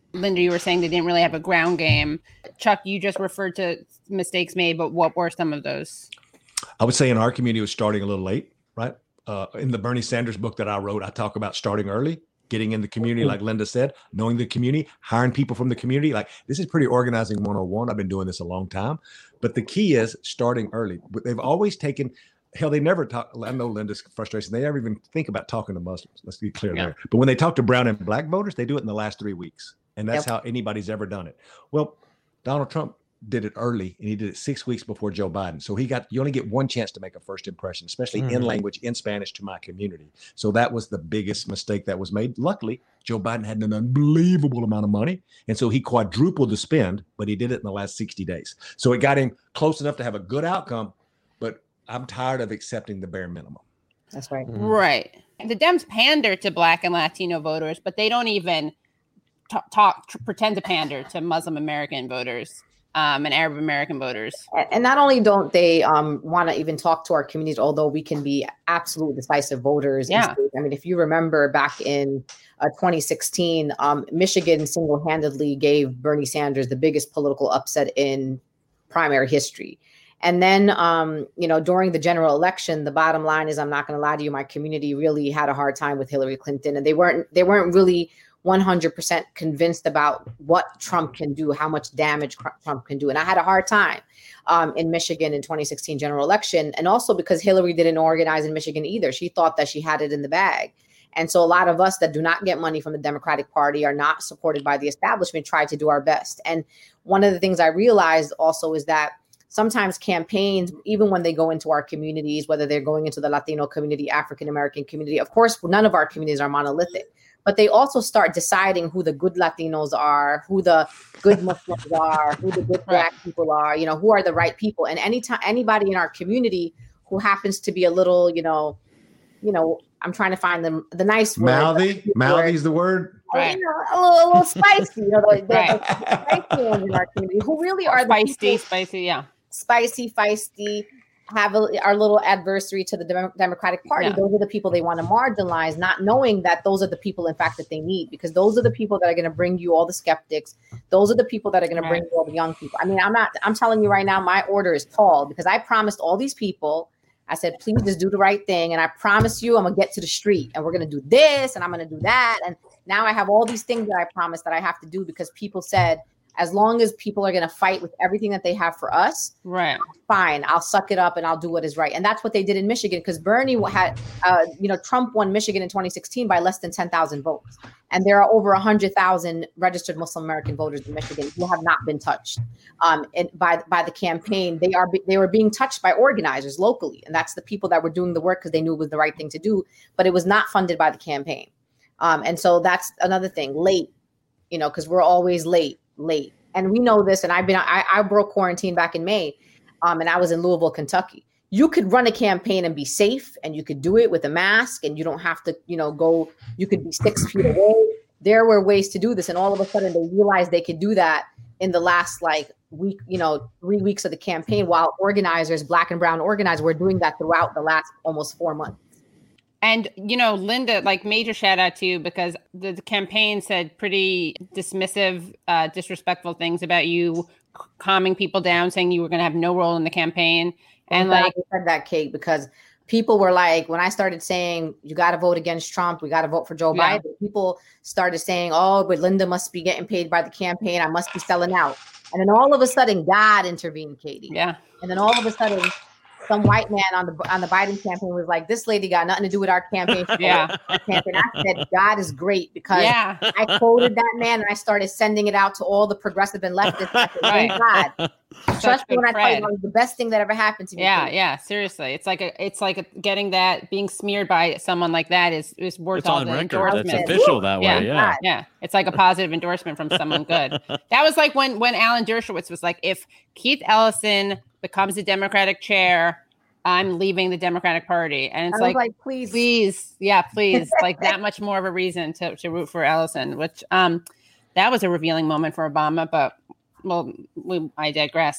Linda, you were saying they didn't really have a ground game. Chuck, you just referred to mistakes made, but what were some of those? I would say in our community, it was starting a little late, right? Uh, in the Bernie Sanders book that I wrote, I talk about starting early, getting in the community, like Linda said, knowing the community, hiring people from the community. Like, this is pretty organizing one oh one. I've been doing this a long time. But the key is starting early. They've always taken, hell, they never talk. I know Linda's frustration. They never even think about talking to Muslims. Let's be clear yeah. there. But when they talk to brown and black voters, they do it in the last three weeks. And that's yep. how anybody's ever done it. Well, Donald Trump did it early, and he did it six weeks before Joe Biden. So he got, you only get one chance to make a first impression, especially mm-hmm. in language, in Spanish, to my community. So that was the biggest mistake that was made. Luckily, Joe Biden had an unbelievable amount of money. And so he quadrupled the spend, but he did it in the last sixty days. So it got him close enough to have a good outcome, but I'm tired of accepting the bare minimum. That's right. Mm-hmm. Right. The Dems pander to Black and Latino voters, but they don't even talk, talk tr- pretend to pander to Muslim American voters. Um, and Arab American voters. And not only don't they um, want to even talk to our communities, although we can be absolute decisive voters. Yeah. I mean, if you remember back in uh, twenty sixteen, um, Michigan single-handedly gave Bernie Sanders the biggest political upset in primary history. And then, um, you know, during the general election, the bottom line is, I'm not going to lie to you, my community really had a hard time with Hillary Clinton, and they weren't they weren't really one hundred percent convinced about what Trump can do, how much damage Trump can do. And I had a hard time um, in Michigan in twenty sixteen general election. And also because Hillary didn't organize in Michigan either. She thought that she had it in the bag. And so a lot of us that do not get money from the Democratic Party, are not supported by the establishment, try to do our best. And one of the things I realized also is that sometimes campaigns, even when they go into our communities, whether they're going into the Latino community, African-American community, of course, none of our communities are monolithic. But they also start deciding who the good Latinos are, who the good Muslims are, who the good Black people are, you know, who are the right people. And anytime anybody in our community who happens to be a little, you know, you know, I'm trying to find them the nice word. Mouthy, mouthy's the word. Right. You know, a little, a little spicy, you know, the, the, right. the spicy ones in our community who really are the feisty, people, spicy, yeah, spicy, feisty. Have a, our little adversary to the Dem- Democratic Party. Yeah. Those are the people they want to marginalize, not knowing that those are the people, in fact, that they need, because those are the people that are going to bring you all the skeptics. Those are the people that are going to bring you all the young people. I mean, I'm not, I'm telling you right now, my order is tall because I promised all these people, I said, please just do the right thing. And I promise you, I'm going to get to the street and we're going to do this and I'm going to do that. And now I have all these things that I promised that I have to do because people said, as long as people are going to fight with everything that they have for us, right? Fine, I'll suck it up and I'll do what is right. And that's what they did in Michigan, because Bernie had, uh, you know, Trump won Michigan in twenty sixteen by less than ten thousand votes. And there are over one hundred thousand registered Muslim American voters in Michigan who have not been touched um, and by, by the campaign. They are they were being touched by organizers locally. And that's the people that were doing the work because they knew it was the right thing to do. But it was not funded by the campaign. Um, and so that's another thing, late, you know, because we're always late. late. And we know this. And I've been, I, I broke quarantine back in May um, and I was in Louisville, Kentucky. You could run a campaign and be safe and you could do it with a mask and you don't have to, you know, go, you could be six feet away. There were ways to do this. And all of a sudden they realized they could do that in the last like week, you know, three weeks of the campaign, while organizers, Black and brown organizers, were doing that throughout the last almost four months. And, you know, Linda, like major shout out to you because the, the campaign said pretty dismissive, uh, disrespectful things about you, c- calming people down, saying you were going to have no role in the campaign. And I'm like, I said that, Kate, because people were like, when I started saying, you got to vote against Trump, we got to vote for Joe yeah. Biden, people started saying, oh, but Linda must be getting paid by the campaign. I must be selling out. And then all of a sudden, God intervened, Katie. Yeah. And then all of a sudden, some white man on the on the Biden campaign was like, this lady got nothing to do with our campaign. Yeah. campaign. I said, God is great, because yeah. I quoted that man and I started sending it out to all the progressive and leftists. I said, thank God. Trust me when I tell you, that was the best thing that ever happened to me. Yeah, yeah, seriously. It's like a, it's like a, getting that, being smeared by someone like that is is worth it's all on the record. endorsement. It's official that way. Yeah, Yeah, yeah. It's like a positive endorsement from someone good. That was like when when Alan Dershowitz was like, if Keith Ellison becomes the Democratic chair, I'm leaving the Democratic Party. And it's like, like, please, please, yeah, please, like that much more of a reason to to root for Ellison. Which um, that was a revealing moment for Obama, but well, we, I digress.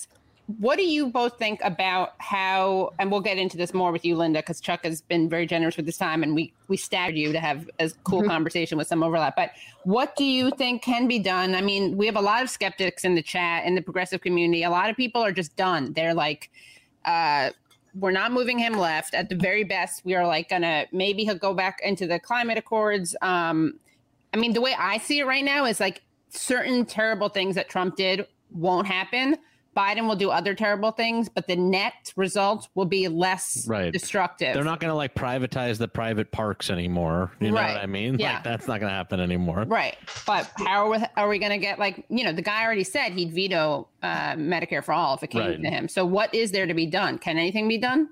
what do you both think about how, and we'll get into this more with you, Linda, because Chuck has been very generous with this time and we, we staggered you to have a cool conversation with some overlap. But what do you think can be done? I mean, we have a lot of skeptics in the chat, in the progressive community. A lot of people are just done. They're like, uh, we're not moving him left. At the very best, we are like gonna, maybe he'll go back into the climate accords. Um, I mean, the way I see it right now is like certain terrible things that Trump did won't happen. Biden will do other terrible things, but the net result will be less right. destructive. They're not going to like privatize the private parks anymore. You right. know what I mean? Yeah. Like that's not going to happen anymore. Right. But how are we, are we going to get like, you know, the guy already said he'd veto uh, Medicare for all if it came right. to him. So what is there to be done? Can anything be done?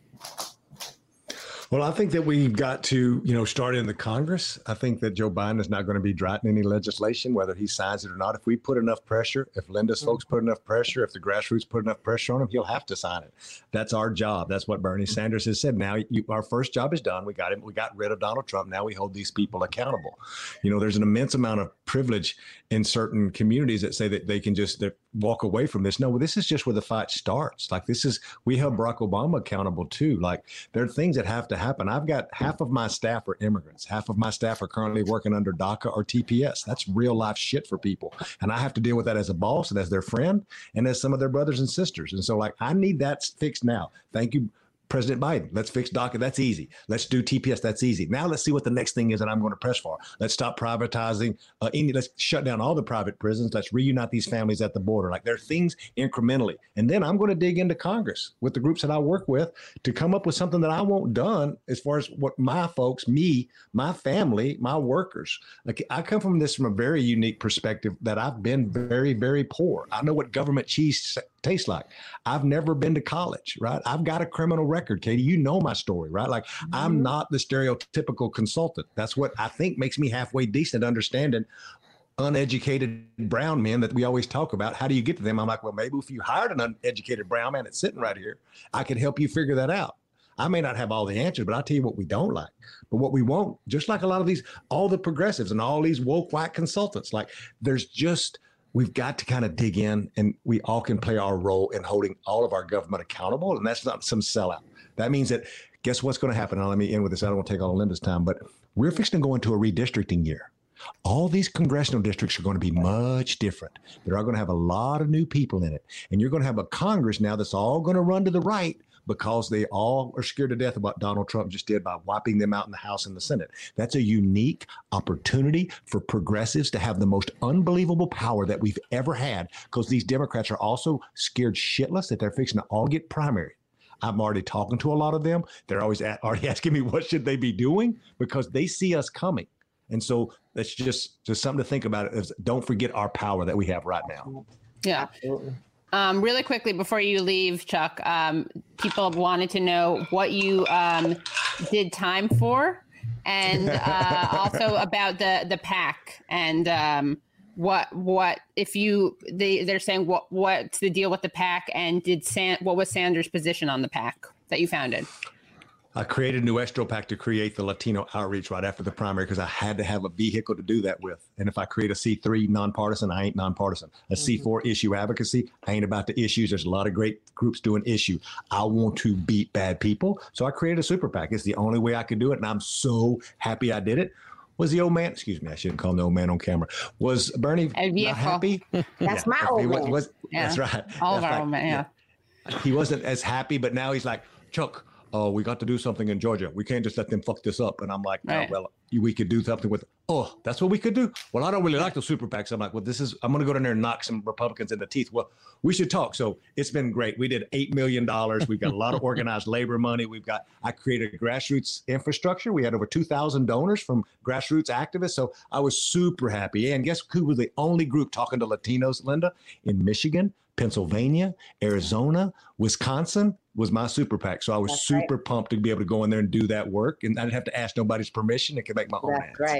Well, I think that we've got to, you know, start in the Congress. I think that Joe Biden is not going to be drafting any legislation, whether he signs it or not. If we put enough pressure, if Linda's folks put enough pressure, if the grassroots put enough pressure on him, he'll have to sign it. That's our job. That's what Bernie Sanders has said. Now, you, our first job is done. We got him. We got rid of Donald Trump. Now we hold these people accountable. You know, there's an immense amount of privilege in certain communities that say that they can just walk away from this. No, this is just where the fight starts. Like this is, we held Barack Obama accountable too. Like there are things that have to happen. I've got half of my staff are immigrants. Half of my staff are currently working under DACA or T P S. That's real life shit for people. And I have to deal with that as a boss and as their friend and as some of their brothers and sisters. And so like, I need that fixed now. Thank you, President Biden. Let's fix DACA. That's easy. Let's do T P S. That's easy. Now let's see what the next thing is that I'm going to press for. Let's stop privatizing. Uh, any, let's shut down all the private prisons. Let's reunite these families at the border. Like there are things incrementally. And then I'm going to dig into Congress with the groups that I work with to come up with something that I want done as far as what my folks, me, my family, my workers. Like I come from this from a very unique perspective that I've been very, very poor. I know what government cheese tastes like. I've never been to college, right? I've got a criminal record, Katie. You know my story, right? Like mm-hmm. I'm not the stereotypical consultant. That's what I think makes me halfway decent understanding uneducated brown men that we always talk about. How do you get to them? I'm like, well, maybe if you hired an uneducated brown man that's sitting right here, I could help you figure that out. I may not have all the answers, but I'll tell you what we don't like. But what we won't, just like a lot of these, all the progressives and all these woke white consultants, like there's just, we've got to kind of dig in and we all can play our role in holding all of our government accountable. And that's not some sellout. That means that guess what's going to happen? Now, let me end with this. I don't want to take all of Linda's time, but we're fixing to go into a redistricting year. All these congressional districts are going to be much different. They're all going to have a lot of new people in it. And you're going to have a Congress now that's all going to run to the right because they all are scared to death about Donald Trump just did by wiping them out in the House and the Senate. That's a unique opportunity for progressives to have the most unbelievable power that we've ever had because these Democrats are also scared shitless that they're fixing to all get primary. I'm already talking to a lot of them. They're always at, already asking me what should they be doing because they see us coming. And so that's just, just something to think about. Is don't forget our power that we have right now. Yeah. Absolutely. Um, really quickly before you leave, Chuck, um, people wanted to know what you um, did time for, and uh, also about the the PAC and um, what what if you they they're saying what what's the deal with the PAC, and did San, what was Sanders' position on the PAC that you founded? I created Nuestro PAC to create the Latino outreach right after the primary because I had to have a vehicle to do that with. And if I create a C three nonpartisan, I ain't nonpartisan. A mm-hmm. C four issue advocacy, I ain't about the issues. There's a lot of great groups doing issue. I want to beat bad people. So I created a super PAC. It's the only way I could do it. And I'm so happy I did it. Was the old man, excuse me, I shouldn't call him the old man on camera. Was Bernie not happy? That's yeah, my old was, man. Was, yeah. That's right. All that's of our like, old man, yeah. yeah. He wasn't as happy, but now he's like, Chuck, oh, we got to do something in Georgia. We can't just let them fuck this up. And I'm like, right. oh, well, we could do something with, oh, that's what we could do. Well, I don't really like the super PACs. I'm like, well, this is, I'm going to go down there and knock some Republicans in the teeth. Well, we should talk. So it's been great. We did eight million dollars. We've got a lot of organized labor money. We've got, I created a grassroots infrastructure. We had over two thousand donors from grassroots activists. So I was super happy. And guess who was the only group talking to Latinos, Linda? In Michigan, Pennsylvania, Arizona, Wisconsin was my super PAC. So I was That's super right. pumped to be able to go in there and do that work. And I didn't have to ask nobody's permission. I could make my own That's ads. right.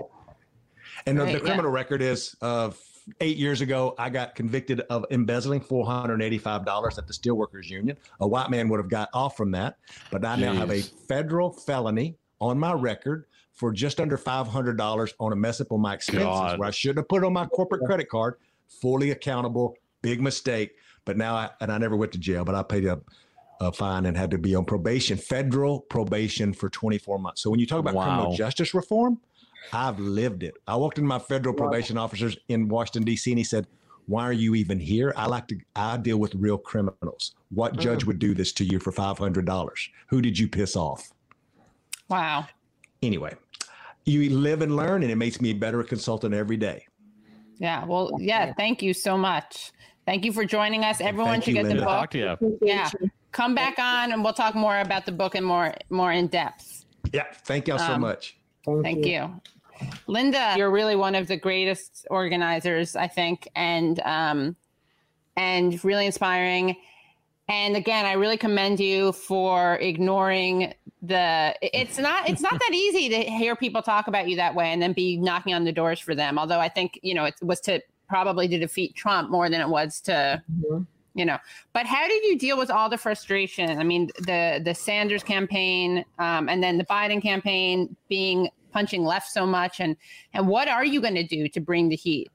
And right, the, the criminal yeah. record is uh, eight years ago, I got convicted of embezzling four hundred eighty-five dollars at the Steelworkers Union. A white man would have got off from that. But I Jeez. now have a federal felony on my record for just under five hundred dollars on a mess up on my expenses, God. where I shouldn't have put it on my corporate credit card, fully accountable. big mistake. But now, I, and I never went to jail, but I paid a, a fine and had to be on probation, federal probation for twenty-four months. So when you talk about Wow. criminal justice reform, I've lived it. I walked into my federal probation officers in Washington, D C, and he said, why are you even here? I like to, I deal with real criminals. What judge Mm. would do this to you for five hundred dollars? Who did you piss off? Wow. Anyway, you live and learn, and it makes me a better consultant every day. Yeah. Well, yeah. Thank you so much. Thank you for joining us. Everyone thank should you, get the Linda. book. Talk to you. Yeah. Come back on and we'll talk more about the book and more more in depth. Yeah. Thank y'all so Um, much. Thank you. Linda, you're really one of the greatest organizers, I think, and um, and really inspiring. And again, I really commend you for ignoring the. It's not. It's not that easy to hear people talk about you that way and then be knocking on the doors for them. Although I think you know it was to probably to defeat Trump more than it was to. Mm-hmm. You know, but how did you deal with all the frustration? I mean, the the Sanders campaign um, and then the Biden campaign being punching left so much, and and what are you going to do to bring the heat?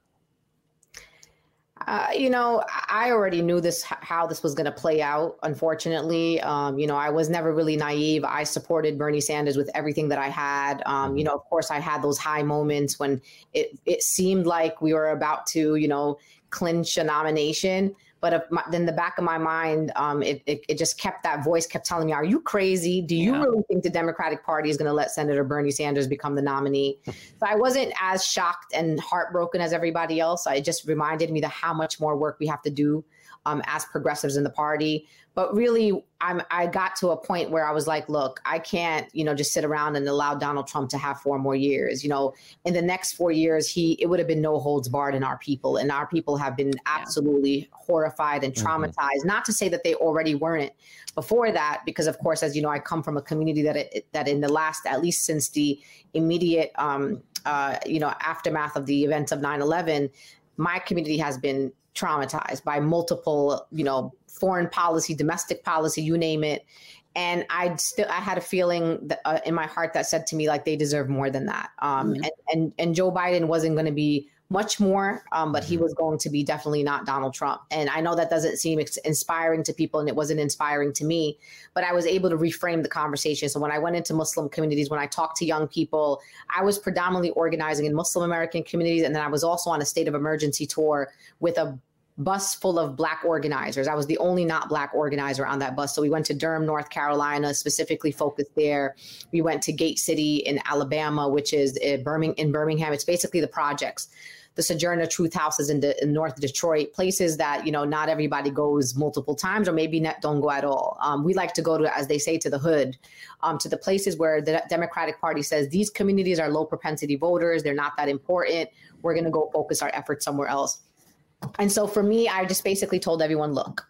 Uh, you know, I already knew this, how this was going to play out. Unfortunately, um, you know, I was never really naive. I supported Bernie Sanders with everything that I had. Um, you know, of course, I had those high moments when it, it seemed like we were about to, you know, clinch a nomination. But if my, then the back of my mind, um, it, it it just kept that voice kept telling me, are you crazy? Do you yeah. really think the Democratic Party is going to let Senator Bernie Sanders become the nominee? So I wasn't as shocked and heartbroken as everybody else. It just reminded me that how much more work we have to do um, as progressives in the party. But really, I'm, I got to a point where I was like, look, I can't, you know, just sit around and allow Donald Trump to have four more years. You know, in the next four years, he it would have been no holds barred in our people. And our people have been absolutely yeah. horrified and traumatized. Mm-hmm. Not to say that they already weren't before that, because, of course, as you know, I come from a community that it, that in the last, at least since the immediate, um, uh, you know, aftermath of the events of nine eleven, my community has been traumatized by multiple, you know, foreign policy, domestic policy, you name it. And I still, I had a feeling that, uh, in my heart that said to me, like, they deserve more than that. Um, mm-hmm. and, and, and Joe Biden wasn't going to be much more, um, but he was going to be definitely not Donald Trump. And I know that doesn't seem ex- inspiring to people, and it wasn't inspiring to me, but I was able to reframe the conversation. So when I went into Muslim communities, when I talked to young people, I was predominantly organizing in Muslim American communities. And then I was also on a state of emergency tour with a bus full of Black organizers. I was the only not Black organizer on that bus. So we went to Durham, North Carolina, specifically focused there. We went to Gate City in Alabama, which is in Birmingham. In Birmingham. It's basically the projects. The Sojourner Truth Houses in, the, in North Detroit, places that, you know, not everybody goes multiple times, or maybe not, don't go at all. Um, we like to go to, as they say, to the hood, um, to the places where the Democratic Party says these communities are low propensity voters. They're not that important. We're going to go focus our efforts somewhere else. And so for me, I just basically told everyone, look,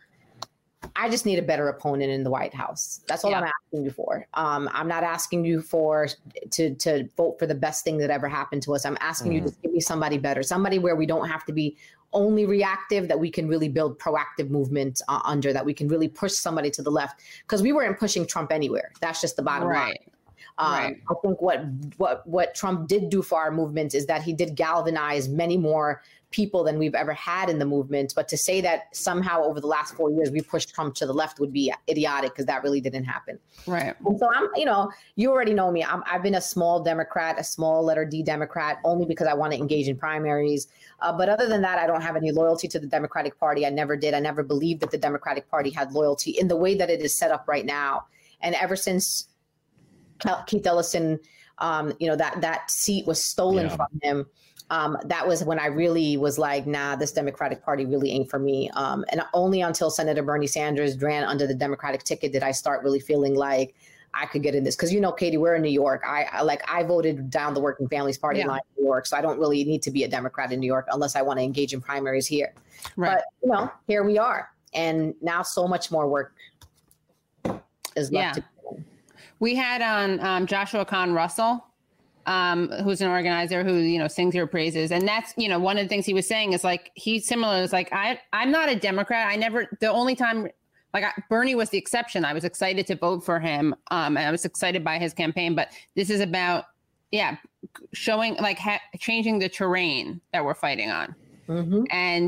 I just need a better opponent in the White House. That's all yeah. I'm asking you for. Um, I'm not asking you for to to vote for the best thing that ever happened to us. I'm asking mm. you to give me somebody better, somebody where we don't have to be only reactive, that we can really build proactive movement uh, under, that we can really push somebody to the left, because we weren't pushing Trump anywhere. That's just the bottom right. line. Um, right. I think what what what Trump did do for our movement is that he did galvanize many more people than we've ever had in the movement. But to say that somehow over the last four years we pushed Trump to the left would be idiotic, because that really didn't happen. Right. And so I'm, you know, you already know me. I'm, I've been a small Democrat, a small letter D Democrat, only because I want to engage in primaries. Uh, but other than that, I don't have any loyalty to the Democratic Party. I never did. I never believed that the Democratic Party had loyalty in the way that it is set up right now. And ever since Keith Ellison, um, you know, that that seat was stolen yeah. from him. Um, that was when I really was like, nah, this Democratic Party really ain't for me. Um, and only until Senator Bernie Sanders ran under the Democratic ticket did I start really feeling like I could get in this. Because, you know, Katie, we're in New York. I, I like I voted down the Working Families Party yeah. line in New York. So I don't really need to be a Democrat in New York unless I want to engage in primaries here. Right. But, you know, here we are. And now so much more work is left yeah. to do. We had on um, Joshua Kahn Russell, um, who's an organizer who, you know, sings your praises. And that's, you know, one of the things he was saying is like, he's similar. It's like, I, I'm not a Democrat. I never, the only time, like I, Bernie was the exception. I was excited to vote for him. Um, and I was excited by his campaign, but this is about, yeah, showing like ha- changing the terrain that we're fighting on. Mm-hmm. And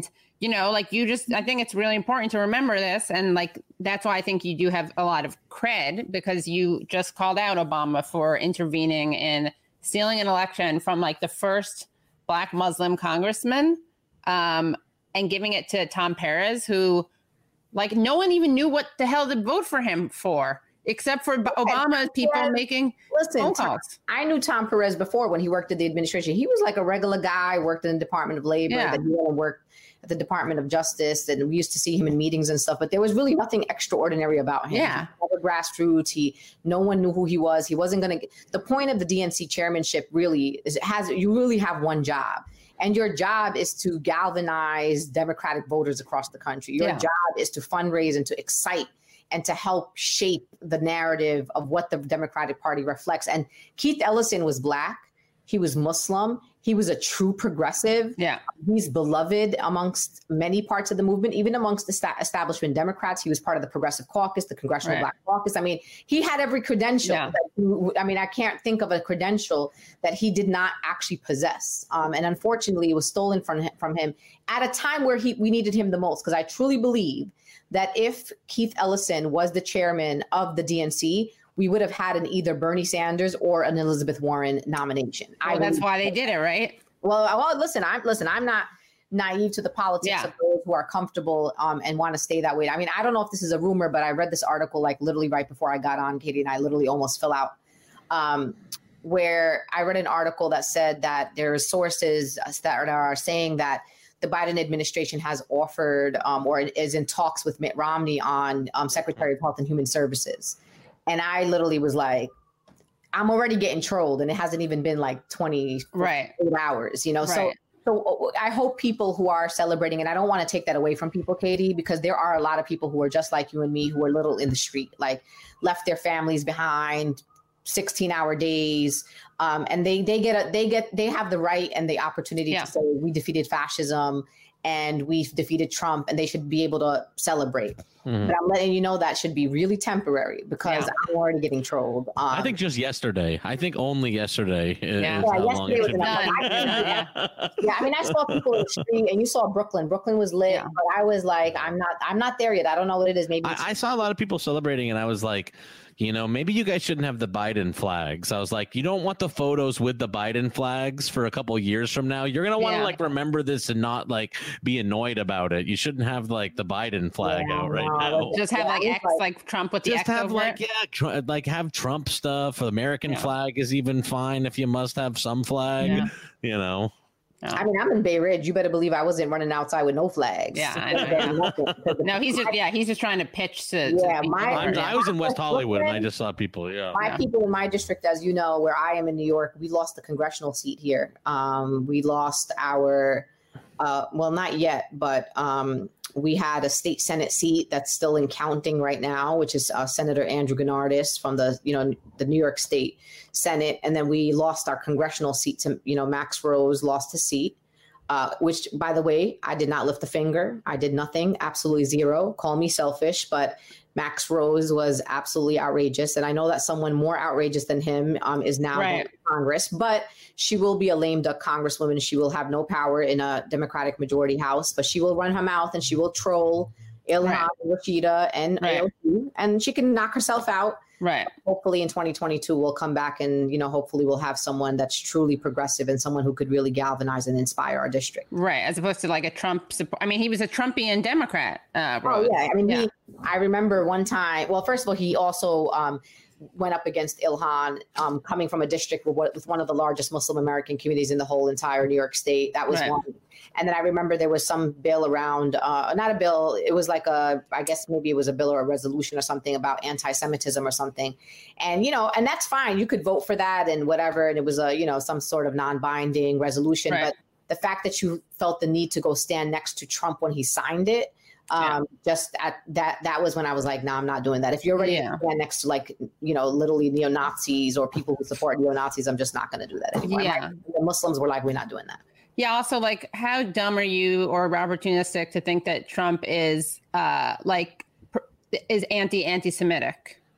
you know, like you just, I think it's really important to remember this. And like, that's why I think you do have a lot of cred, because you just called out Obama for intervening in stealing an election from like the first Black Muslim congressman, um, and giving it to Tom Perez, who like no one even knew what the hell to vote for him for, except for Obama's people Perez, making listen, phone Tom, calls. I knew Tom Perez before when he worked at the administration. He was like a regular guy, worked in the Department of Labor, yeah. that he worked at the Department of Justice, and we used to see him in meetings and stuff, but there was really nothing extraordinary about him. Yeah. He was grassroots. He, no one knew who he was. He wasn't going to, the point of the D N C chairmanship really is, it has, you really have one job. And your job is to galvanize Democratic voters across the country. Your Yeah. job is to fundraise and to excite and to help shape the narrative of what the Democratic Party reflects. And Keith Ellison was Black. He was Muslim. He was a true progressive. Yeah. He's beloved amongst many parts of the movement, even amongst the sta- establishment Democrats. He was part of the Progressive Caucus, the Congressional Right. Black Caucus. I mean, he had every credential. Yeah. That, I mean, I can't think of a credential that he did not actually possess. Um, and unfortunately, it was stolen from, from him at a time where he we needed him the most, because I truly believe that if Keith Ellison was the chairman of the D N C, we would have had an either Bernie Sanders or an Elizabeth Warren nomination. Well, I that's believe- why they did it, right? Well, well, listen, I'm listen. I'm not naive to the politics Yeah. of those who are comfortable um, and want to stay that way. I mean, I don't know if this is a rumor, but I read this article like literally right before I got on, Katie, and I literally almost fell out. Um, where I read an article that said that there are sources that are saying that the Biden administration has offered um, or is in talks with Mitt Romney on um, Secretary of Health and Human Services. And I literally was like, I'm already getting trolled, and it hasn't even been like twenty Right. hours, you know? So, Right. so I hope people who are celebrating, and I don't want to take that away from people, Katie, because there are a lot of people who are just like you and me, who are little in the street, like left their families behind, sixteen hour days. Um, and they, they get, a, they get, they have the right and the opportunity Yeah. to say, we defeated fascism and we defeated Trump, and they should be able to celebrate. Mhm. But I'm letting you know that should be really temporary, because Yeah. I'm already getting trolled. Um, I think just yesterday. I think only yesterday. Is Yeah. is Yeah, how long yesterday it was should enough. be. Like, I couldn't do yeah, I mean, I saw people in the street, and you saw Brooklyn. Brooklyn was lit, Yeah. but I was like, I'm not, I'm not there yet. I don't know what it is. Maybe it's- I, I saw a lot of people celebrating, and I was like, you know, maybe you guys shouldn't have the Biden flags. I was like, you don't want the photos with the Biden flags for a couple years from now. You're gonna want to Yeah. like remember this and not like be annoyed about it. You shouldn't have like the Biden flag Yeah, out right no, now. Just have Yeah, like it's X, like- like Trump with the Just X have over like it. yeah, tr- like have Trump stuff. The American Yeah. flag is even fine if you must have some flag. Yeah. You know. I mean, I'm in Bay Ridge. You better believe I wasn't running outside with no flags. Yeah, I know, yeah. No, he's just yeah, he's just trying to pitch to. to Yeah, people. my- I'm, Yeah. I was in West Hollywood, and I just saw people. Yeah. My Yeah. people in my district, as you know, where I am in New York, we lost the congressional seat here. Um, we lost our, uh, well, not yet, but um, we had a state Senate seat that's still in counting right now, which is uh, Senator Andrew Gennardis from the, you know, the New York State Senate. And then we lost our congressional seat to, you know, Max Rose lost his seat. Uh, which, by the way, I did not lift a finger. I did nothing, absolutely zero. Call me selfish, but Max Rose was absolutely outrageous. And I know that someone more outrageous than him um, is now Right. in Congress, but she will be a lame duck congresswoman. She will have no power in a Democratic majority house, but she will run her mouth and she will troll Ilhan, Right. Rashida, and Right. A O C, and she can knock herself out. Right. Hopefully in twenty twenty-two, we'll come back and, you know, hopefully we'll have someone that's truly progressive and someone who could really galvanize and inspire our district. Right. As opposed to like a Trump support. I mean, he was a Trumpian Democrat. Uh, Oh, Rose. yeah. I mean, Yeah. he, I remember one time, well, first of all, he also um, went up against Ilhan, um, coming from a district with, with one of the largest Muslim American communities in the whole entire New York State. That was Right. one. And then I remember there was some bill around, uh, not a bill, it was like a, I guess maybe it was a bill or a resolution or something about anti-Semitism or something. And, you know, and that's fine. You could vote for that and whatever. And it was a, you know, some sort of non-binding resolution. Right. But the fact that you felt the need to go stand next to Trump when he signed it, um, just at that, that was when I was like, no, nah, I'm not doing that. If you're already Yeah. stand next to like, you know, literally neo-Nazis or people who support neo-Nazis, I'm just not going to do that anymore. Yeah. And the Muslims were like, we're not doing that. Yeah. Also, like, how dumb are you or opportunistic to think that Trump is uh, like pr- is anti anti-Semitic?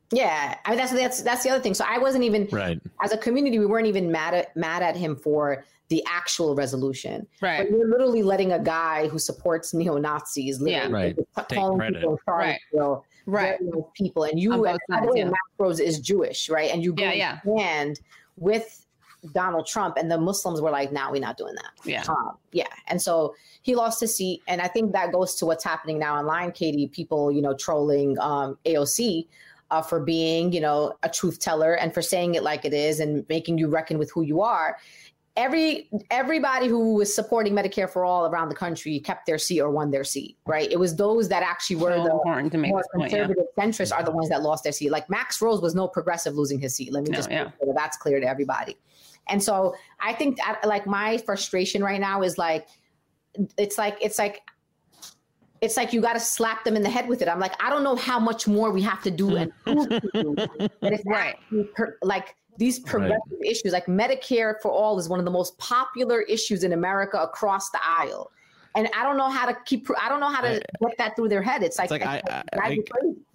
Yeah, I mean that's that's that's the other thing. So I wasn't even right as a community. We weren't even mad at mad at him for the actual resolution. Right, but you're literally letting a guy who supports neo Nazis, yeah, right, take credit, right, right, people, and you. By the way, Max Rose is Jewish, right? And you go yeah, yeah. and with Donald Trump, and the Muslims were like, "Nah, we're not doing that." Yeah, um, yeah, and so he lost his seat, and I think that goes to what's happening now online, Katie. People, you know, trolling um, A O C. Uh, for being, you know, a truth teller and for saying it like it is and making you reckon with who you are. Every everybody who was supporting Medicare for all around the country kept their seat or won their seat, right? It was those that actually were so the important to make more point, conservative yeah. centrists are the ones that lost their seat. Like Max Rose was no progressive losing his seat. Let me no, just yeah. make sure that's clear to everybody. And so I think that, like my frustration right now is like, it's like, it's like, it's like you got to slap them in the head with it. I'm like, I don't know how much more we have to do and prove to do that it's right. per, like these progressive right. issues, like Medicare for all is one of the most popular issues in America across the aisle. And I don't know how to keep, I don't know how to I, get that through their head. It's like, it's like I, I, I,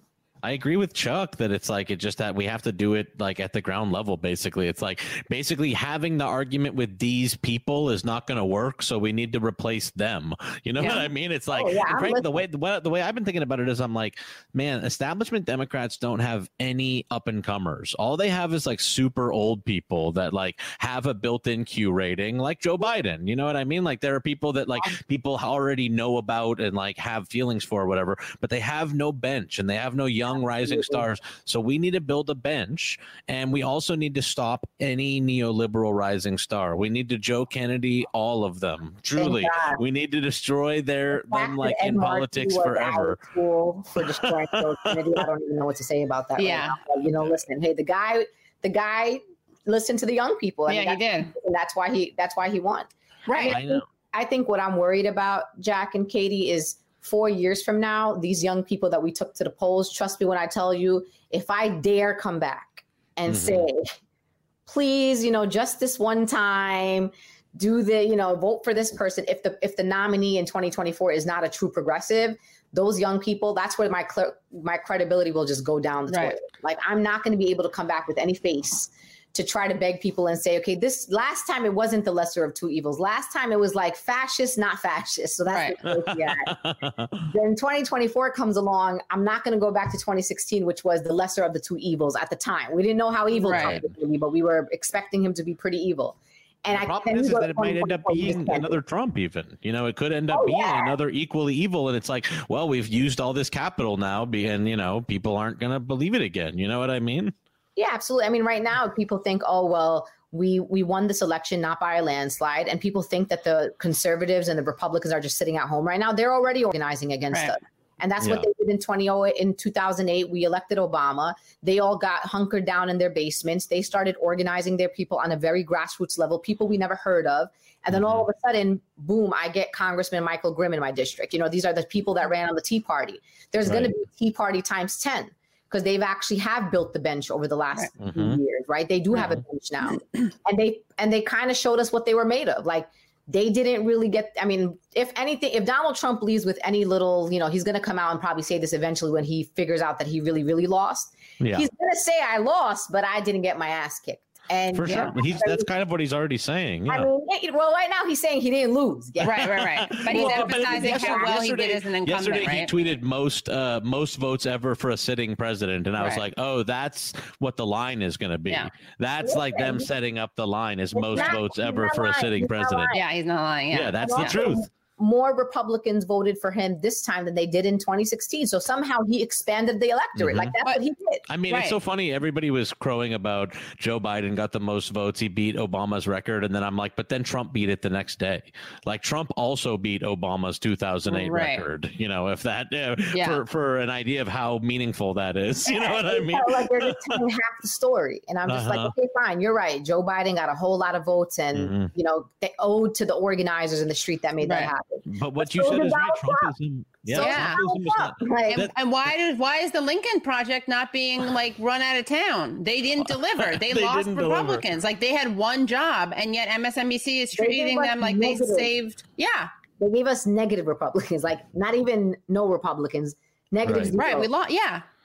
I agree with Chuck that it's like, it just that we have to do it like at the ground level. Basically, it's like basically having the argument with these people is not going to work. So we need to replace them. You know yeah. what I mean? It's like, oh, yeah, frankly, the way, the way, the way I've been thinking about it is I'm like, man, establishment Democrats don't have any up and comers. All they have is like super old people that like have a built in Q rating, like Joe Biden. You know what I mean? Like there are people that like people already know about and like have feelings for or whatever, but they have no bench and they have no young rising stars. So we need to build a bench, and we also need to stop any neoliberal rising star. We need to Joe Kennedy all of them. Truly, we need to destroy their the them like in politics forever. For destroying Joe Kennedy, I don't even know what to say about that. Yeah, right now. You know, listen, hey, the guy, the guy listened to the young people. I yeah, mean, he did, and that's why he that's why he won. Right. I, mean, I know. I think what I'm worried about, Jack and Katie, is four years from now, these young people that we took to the polls, trust me when I tell you, if I dare come back and mm-hmm. say, please, you know, just this one time, do the, you know, vote for this person. If the if the nominee in twenty twenty-four is not a true progressive, those young people, that's where my cl- my credibility will just go down the right. toilet. Like, I'm not going to be able to come back with any face to try to beg people and say, okay, this last time it wasn't the lesser of two evils. Last time it was like fascist, not fascist. So that's right. what yeah. Then twenty twenty-four comes along. I'm not going to go back to twenty sixteen, which was the lesser of the two evils at the time. We didn't know how evil right. Trump was going to be, but we were expecting him to be pretty evil. And the I problem is, is that it might end up being another Trump even. You know, it could end up oh, being yeah. another equally evil. And it's like, well, we've used all this capital now, and, you know, people aren't going to believe it again. You know what I mean? Yeah, absolutely. I mean, right now, people think, oh, well, we we won this election not by a landslide. And people think that the conservatives and the Republicans are just sitting at home right now. They're already organizing against right. us. And that's yeah. what they did in twenty oh eight. In two thousand eight, we elected Obama. They all got hunkered down in their basements. They started organizing their people on a very grassroots level, people we never heard of. And then mm-hmm. all of a sudden, boom, I get Congressman Michael Grimm in my district. You know, these are the people that ran on the Tea Party. There's right. going to be Tea Party times ten. Because they've actually have built the bench over the last right. few mm-hmm. years, right? They do mm-hmm. have a bench now, and they and they kind of showed us what they were made of. Like, they didn't really get. I mean, if anything, if Donald Trump leaves with any little, you know, he's going to come out and probably say this eventually when he figures out that he really, really lost. Yeah. He's going to say, "I lost, but I didn't get my ass kicked." And for sure, he's that's kind of what he's already saying. Yeah. I mean, well, right now he's saying he didn't lose. Yeah. Right, right, right. But he's well, emphasizing but how well he did as an incumbent. Yesterday, right? he tweeted most uh, most votes ever for a sitting president, and I right. was like, oh, that's what the line is going to be. Yeah. That's Listen, like them setting up the line is most not, votes ever for lying. a sitting he's president. Yeah, he's not lying. Yeah, yeah that's yeah. the truth. More Republicans voted for him this time than they did in twenty sixteen. So somehow he expanded the electorate. Mm-hmm. Like that's but, what he did. I mean, right. it's so funny. Everybody was crowing about Joe Biden got the most votes. He beat Obama's record. And then I'm like, but then Trump beat it the next day. Like Trump also beat Obama's two thousand eight right. record. You know, if that uh, yeah. for, for an idea of how meaningful that is. You know what I mean? Like they're just telling half the story. And I'm just uh-huh. like, okay, fine. You're right. Joe Biden got a whole lot of votes and, mm-hmm. you know, they owed to the organizers in the street that made right. that happen. But what you so said is right. Trumpism. Yeah. So yeah. Not, and, that, and why did why is the Lincoln Project not being like run out of town? They didn't deliver. They, they lost Republicans. Deliver. Like they had one job, and yet M S N B C is treating them like negative. they saved. Yeah. They gave us negative Republicans, like not even no Republicans. Negative. Right. right. We lost. Yeah.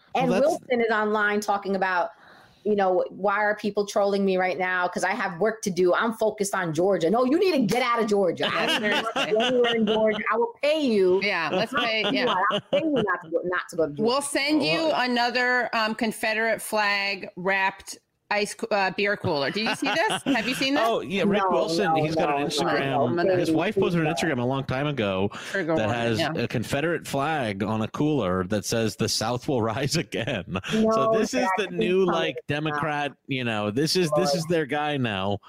And well, Wilson is online talking about, you know, why are people trolling me right now? Because I have work to do. I'm focused on Georgia. No, you need to get out of Georgia. I anywhere in Georgia. I will pay you. Yeah, let's pay. Yeah, I'll pay you not to go, not to go to Georgia. We'll send you another um, Confederate flag wrapped ice uh, beer cooler. Did you see this? Have you seen this? Oh yeah, Rick No, Wilson. no, He's got no, an Instagram. no, no. His wife posted an Instagram a long time ago Trigger that warning, has yeah. a Confederate flag on a cooler that says "The South will rise again." No, so this is the that's new funny. like Democrat. You know, this is this is their guy now.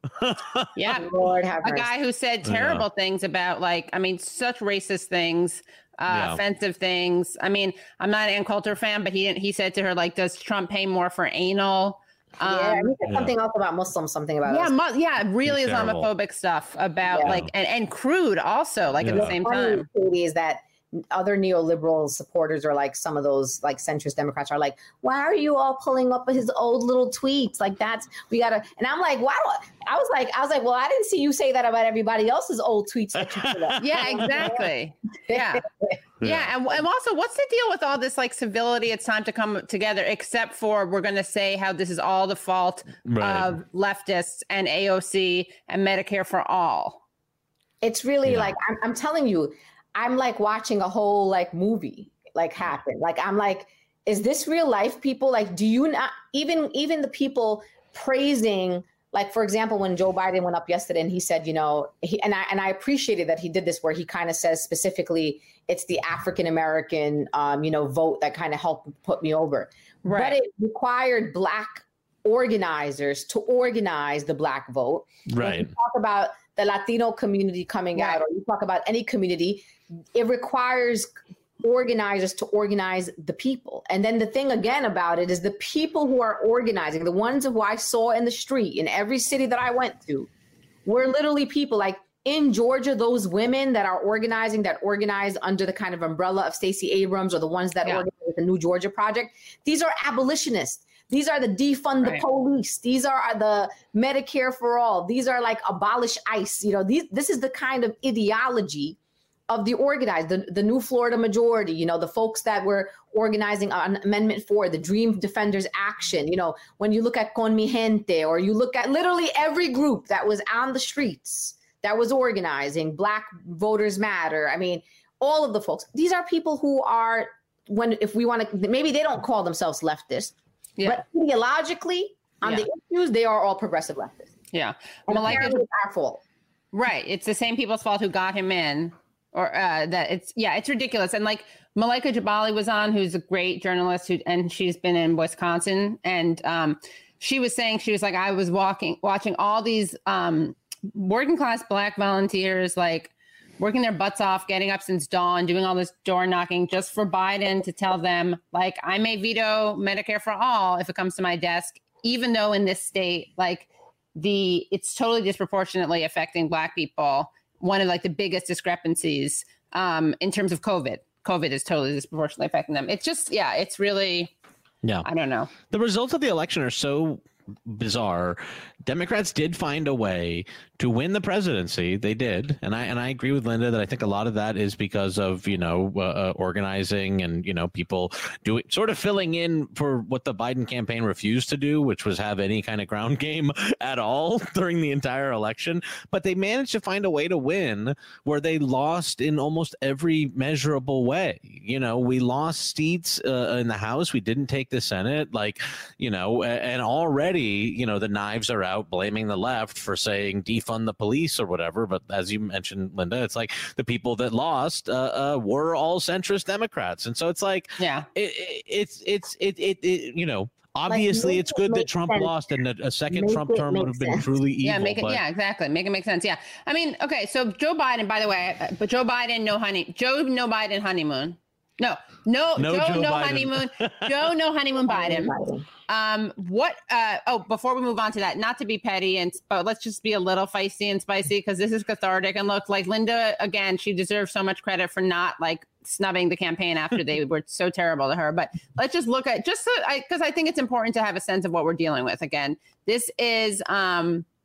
Yeah, Lord have a mercy. guy who said terrible Yeah. things about, like, I mean, such racist things, uh, Yeah. offensive things. I mean, I'm not an Ann Coulter fan, but he he said to her, like, does Trump pay more for anal? Yeah, Um, he said something else about Muslims, something about yeah, us. mu- yeah, really He's terrible. Islamophobic stuff about Yeah. like and, and crude also, like at Yeah. the same Funny, time. Katie, is that other neoliberal supporters or like some of those like centrist Democrats are like, why are you all pulling up his old little tweets? Like that's we gotta. And I'm like, why? Do I, I was like, I was like, well, I didn't see you say that about everybody else's old tweets that you put up. Yeah, exactly. Yeah. Yeah, and, and also, what's the deal with all this like civility? It's time to come together, except for we're going to say how this is all the fault Right. of leftists and A O C and Medicare for all. It's really Yeah. like I'm, I'm telling you, I'm like watching a whole like movie like happen. Like I'm like, is this real life, people? Like, do you not even even the people praising? Like, for example, when Joe Biden went up yesterday and he said, you know, he, and I and I appreciated that he did this where he kind of says specifically it's the African American, um, you know, vote that kind of helped put me over. Right. But it required Black organizers to organize the Black vote. Right. If you talk about the Latino community coming Right. out, or you talk about any community, it requires organizers to organize the people. And then the thing again about it is the people who are organizing, the ones who I saw in the street in every city that I went to, were literally people like in Georgia, those women that are organizing, that organize under the kind of umbrella of Stacey Abrams, or the ones that Yeah. organize the New Georgia Project. These are abolitionists. These are the defund Right. the police. These are the Medicare for all. These are like abolish ICE. You know, these, this is the kind of ideology of the organized, the, the New Florida Majority, you know, the folks that were organizing on Amendment four, the Dream Defenders Action. You know, when you look at Con Mi Gente, or you look at literally every group that was on the streets that was organizing, Black Voters Matter. I mean, all of the folks, these are people who are, when, if we want to, maybe they don't call themselves leftists, Yeah. but ideologically on Yeah. the issues, they are all progressive leftists. Yeah. And Malika, apparently it's our fault. right. It's the same people's fault who got him in. Or uh, that it's yeah, it's ridiculous. And like Malika Jabali was on, who's a great journalist, who and she's been in Wisconsin, and um, she was saying she was like, I was walking, watching all these um, working class Black volunteers like working their butts off, getting up since dawn, doing all this door knocking just for Biden to tell them like I may veto Medicare for all if it comes to my desk, even though in this state like the it's totally disproportionately affecting Black people. One of like the biggest discrepancies um, in terms of COVID. COVID is totally disproportionately affecting them. It's just, yeah, it's really, Yeah. I don't know. The results of the election are so bizarre. Democrats did find a way to win the presidency. They did, and I and I agree with Linda that I think a lot of that is because of you know uh, uh, organizing and you know people doing sort of filling in for what the Biden campaign refused to do, which was have any kind of ground game at all during the entire election. But they managed to find a way to win where they lost in almost every measurable way. You know, we lost seats uh, in the House. We didn't take the Senate. Like, you know, and already, you know, the knives are out blaming the left for saying defund the police or whatever. But as you mentioned, Linda, it's like the people that lost uh, uh, were all centrist Democrats. And so it's like, yeah, it, it, it's, it's, it, it, it, you know, obviously like, it's good that Trump sense. lost and a, a second Make Trump it term would have been sense. truly evil. yeah, make it, but, yeah, exactly. Make it make sense. Yeah. I mean, okay. So Joe Biden, by the way, uh, but Joe Biden, no honey, Joe, no Biden honeymoon. No, no, No Joe, Joe no Biden. honeymoon. Joe, no honeymoon Biden. Um, what, uh, oh, before we move on to that, not to be petty, and but let's just be a little feisty and spicy because this is cathartic. And look, like Linda, again, she deserves so much credit for not like snubbing the campaign after they were so terrible to her. But let's just look at just so I, because I think it's important to have a sense of what we're dealing with. Again, this is, um,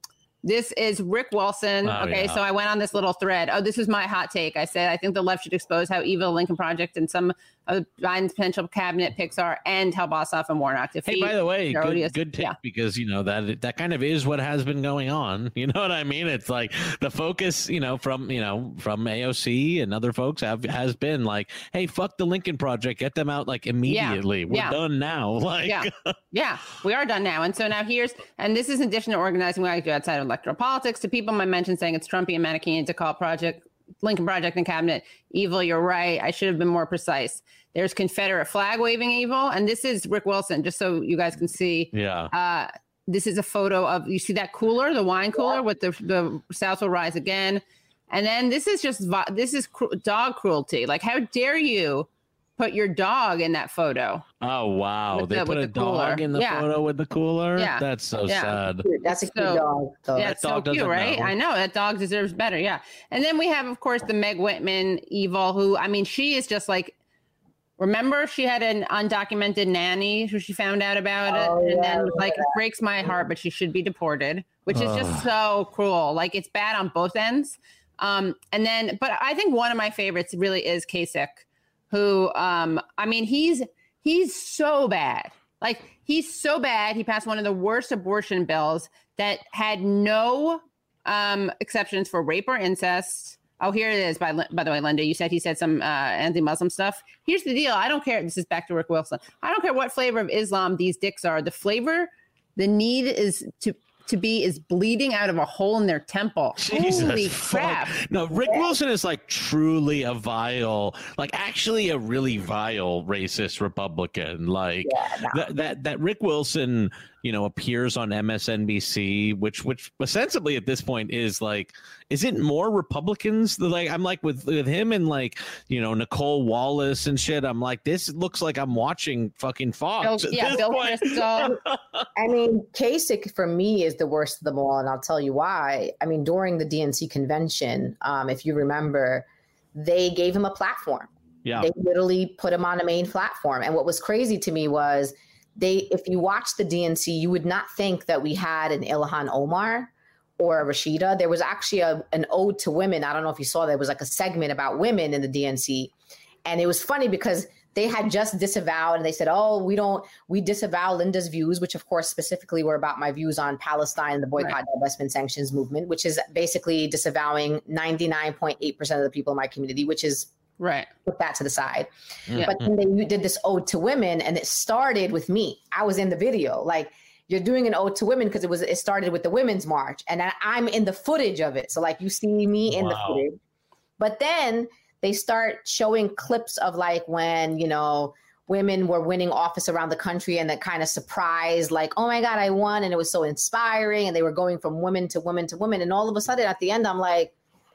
This is Rick Wilson. Oh, okay, yeah. so I went on this little thread. Oh, this is my hot take. I said, I think the left should expose how evil Lincoln Project and some of Biden's potential cabinet picks are, and how Bossoff and Warnock defeat. Hey, by the way, their good, odious- good take yeah. because, you know, that that kind of is what has been going on. You know what I mean? It's like the focus, you know, from, you know, from A O C and other folks have has been like, hey, fuck the Lincoln Project. Get them out like immediately. Yeah. We're Yeah. done now. Like, yeah, yeah, we are done now. And so now here's, and this is in addition to organizing what I do outside of electoral politics, to people I mentioned saying it's Trumpian Manichaean to call Project Lincoln Project and cabinet evil. You're right. I should have been more precise. There's Confederate flag waving evil. And this is Rick Wilson, just so you guys can see. yeah. Uh, this is a photo of, you see that cooler, the wine cooler with the, the South will rise again. And then this is just, this is cru- dog cruelty. Like, how dare you put your dog in that photo? Oh, wow. With They the- put with a the cooler. dog in the Yeah. photo with the cooler? Yeah. That's so Yeah. sad. That's a cute So- dog. So. Yeah, That it's so dog cute, doesn't right? know. I know that dog deserves better. Yeah. And then we have, of course, the Meg Whitman evil, who, I mean, she is just like, remember she had an undocumented nanny who she found out about it. Oh, and yeah, then I was like, it remember that. breaks my heart, but she should be deported, which is just so cruel. Like, it's bad on both ends. Um, and then, but I think one of my favorites really is Kasich, who, um, I mean, he's, he's so bad. Like, he's so bad. He passed one of the worst abortion bills that had no um, exceptions for rape or incest. Oh, here it is. By by the way, Linda, you said he said some uh, anti-Muslim stuff. Here's the deal. I don't care. This is back to Rick Wilson. I don't care what flavor of Islam these dicks are. The flavor, the need is to to be is bleeding out of a hole in their temple. Jesus Holy fuck. crap. No, Rick Wilson is like truly a vile, like actually a really vile racist Republican. Like Yeah, no. that, that, that Rick Wilson, you know, appears on M S N B C, which, which ostensibly at this point is like, isn't more Republicans? Like, I'm like with, with him and like, you know, Nicole Wallace and shit. I'm like, this looks like I'm watching fucking Fox. Bill, at yeah, this Bill point. Kristol. I mean, Kasich for me is the worst of them all, and I'll tell you why. I mean, during the D N C convention, um, if you remember, they gave him a platform. Yeah. They literally put him on a main platform. And what was crazy to me was they, if you watch the D N C, you would not think that we had an Ilhan Omar or a Rashida. There was actually a, an ode to women. I don't know if you saw, there was like a segment about women in the D N C. And it was funny because they had just disavowed and they said, oh, we don't, we disavow Linda's views, which of course specifically were about my views on Palestine and the boycott, Right. divestment, sanctions movement, which is basically disavowing ninety-nine point eight percent of the people in my community, which is Right. put that to the side. Yeah. But then they did this ode to women and it started with me. I was in the video. Like, you're doing an ode to women because it was, it started with the Women's March and I, I'm in the footage of it. So like you see me in Wow. the footage, but then they start showing clips of like when, you know, women were winning office around the country and that kind of surprise, like, oh my God, I won. And it was so inspiring. And they were going from women to women to women. And all of a sudden at the end, I'm like,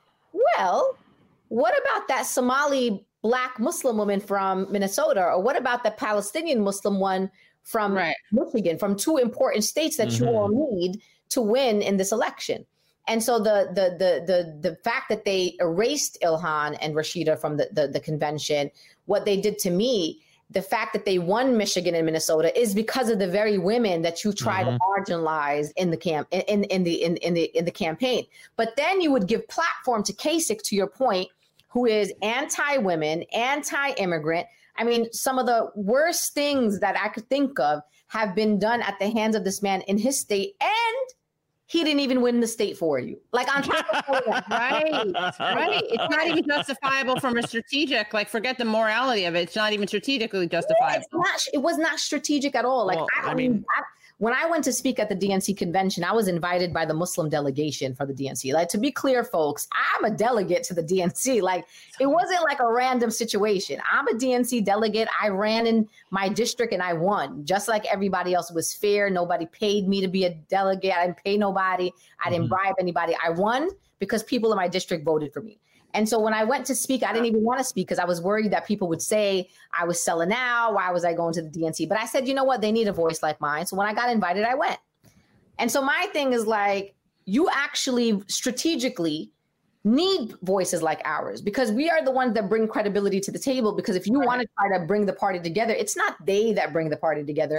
well, what about that Somali Black Muslim woman from Minnesota? Or what about the Palestinian Muslim one from Right. Michigan, from two important states that you Mhm. all need to win in this election? And so the the the the the fact that they erased Ilhan and Rashida from the, the, the convention, what they did to me, the fact that they won Michigan and Minnesota is because of the very women that you try Mhm. to marginalize in the camp in, in, in the in, in the in the campaign. But then you would give platform to Kasich, to your point, who is anti-women, anti-immigrant. I mean, some of the worst things that I could think of have been done at the hands of this man in his state, and he didn't even win the state for you. Like on top of all that, Right, right. It's not even justifiable from a strategic, like forget the morality of it. It's not even strategically justifiable. it's not, it was not strategic at all. Like, Well, I, I mean, mean- I, when I went to speak at the D N C convention, I was invited by the Muslim delegation for the D N C. Like, to be clear, folks, I'm a delegate to the D N C. Like, it wasn't like a random situation. I'm a D N C delegate. I ran in my district and I won, just like everybody else. It was fair. Nobody paid me to be a delegate. I didn't pay nobody. I didn't Mhm. bribe anybody. I won because people in my district voted for me. And so when I went to speak, I didn't even want to speak because I was worried that people would say I was selling out. Why was I going to the D N C? But I said, you know what? They need a voice like mine. So when I got invited, I went. And so my thing is like, you actually strategically need voices like ours because we are the ones that bring credibility to the table. Because if you Right. want to try to bring the party together, it's not they that bring the party together.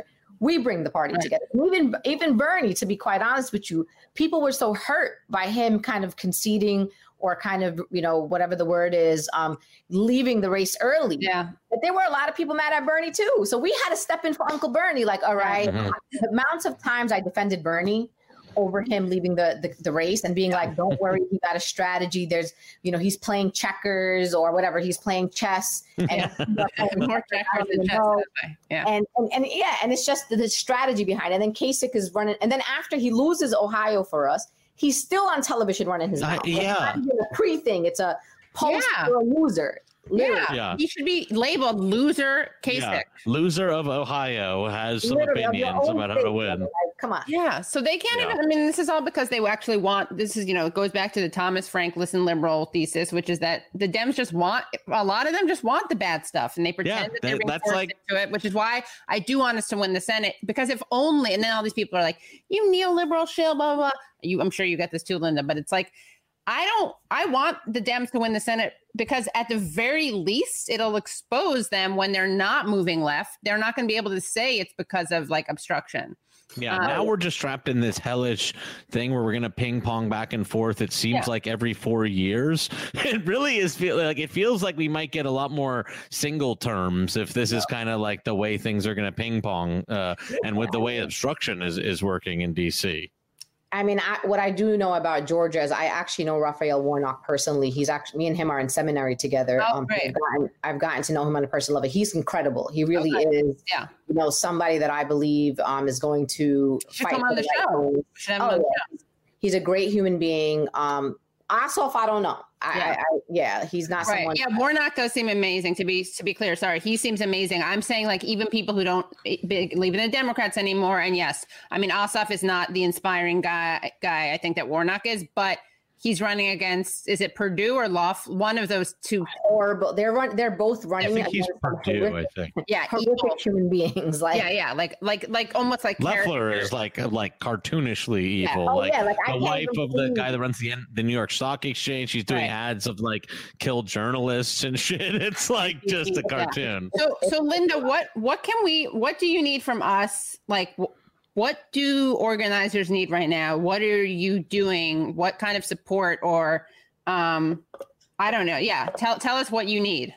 We bring the party right. together. Even even Bernie, to be quite honest with you, people were so hurt by him kind of conceding or kind of, you know, whatever the word is, um, leaving the race early. Yeah. But there were a lot of people mad at Bernie too. So we had to step in for Uncle Bernie. Like, all right, mm-hmm. the amounts of times I defended Bernie over him leaving the, the the race and being like, don't worry, he got a strategy. There's, you know, he's playing checkers or whatever. He's playing chess. And, More checkers than chess. Yeah. And, and and yeah, and it's just the, the strategy behind it. And then Kasich is running. And then after he loses Ohio for us, he's still on television running his mouth. Uh, yeah. It's not even a pre thing. It's a post yeah. for a loser. Yeah. yeah, he should be labeled loser Kasich. Yeah. Loser of Ohio has some Literally, opinions about how to win. Like, come on. Yeah, so they can't yeah. even, I mean, this is all because they actually want, this is, you know, it goes back to the Thomas Frank listen liberal thesis, which is that the Dems just want, a lot of them just want the bad stuff and they pretend yeah, that they're being forced like, into it, which is why I do want us to win the Senate, because if only, and then all these people are like, you neoliberal shill, blah, blah, blah. You, I'm sure you get this too, Linda, but it's like, I don't, I want the Dems to win the Senate because at the very least, it'll expose them when they're not moving left. They're not going to be able to say it's because of like obstruction. Yeah, um, now we're just trapped in this hellish thing where we're going to ping pong back and forth. It seems yeah. like every four years. It really is feel like it feels like we might get a lot more single terms if this yeah. is kind of like the way things are going to ping pong uh, and with the way obstruction is, is working in D C. I mean, I, what I do know about Georgia is I actually know Raphael Warnock personally. He's actually, me and him are in seminary together. Oh, um, great. I've, gotten, I've gotten to know him on a personal level. He's incredible. He really okay. is, yeah. you know, somebody that I believe um, is going to should fight come on the show. Should have him oh, on the yeah. show. He's a great human being. Um, Ossoff, I don't know. I, yeah. I, I, yeah, he's not right. someone. Yeah, Warnock does seem amazing. To be to be clear, sorry, he seems amazing. I'm saying like even people who don't believe in the Democrats anymore. And yes, I mean Ossoff is not the inspiring guy. Guy I think that Warnock is, but he's running against. Is it Purdue or Loft? One of those two. Horrible. They're run. They're both running. I think he's Purdue. Horrific, I think. Yeah, horrific evil. human beings. Like yeah, yeah, like like like almost like Loeffler is like like cartoonishly evil. Yeah. Oh, like yeah, like, the wife of the guy that runs the the New York Stock Exchange. She's doing right. ads of like kill journalists and shit. It's like just a cartoon. Yeah. So so Linda, what what can we? What do you need from us? Like. What do organizers need right now? What are you doing? What kind of support or, um, I don't know. Yeah. Tell, tell us what you need.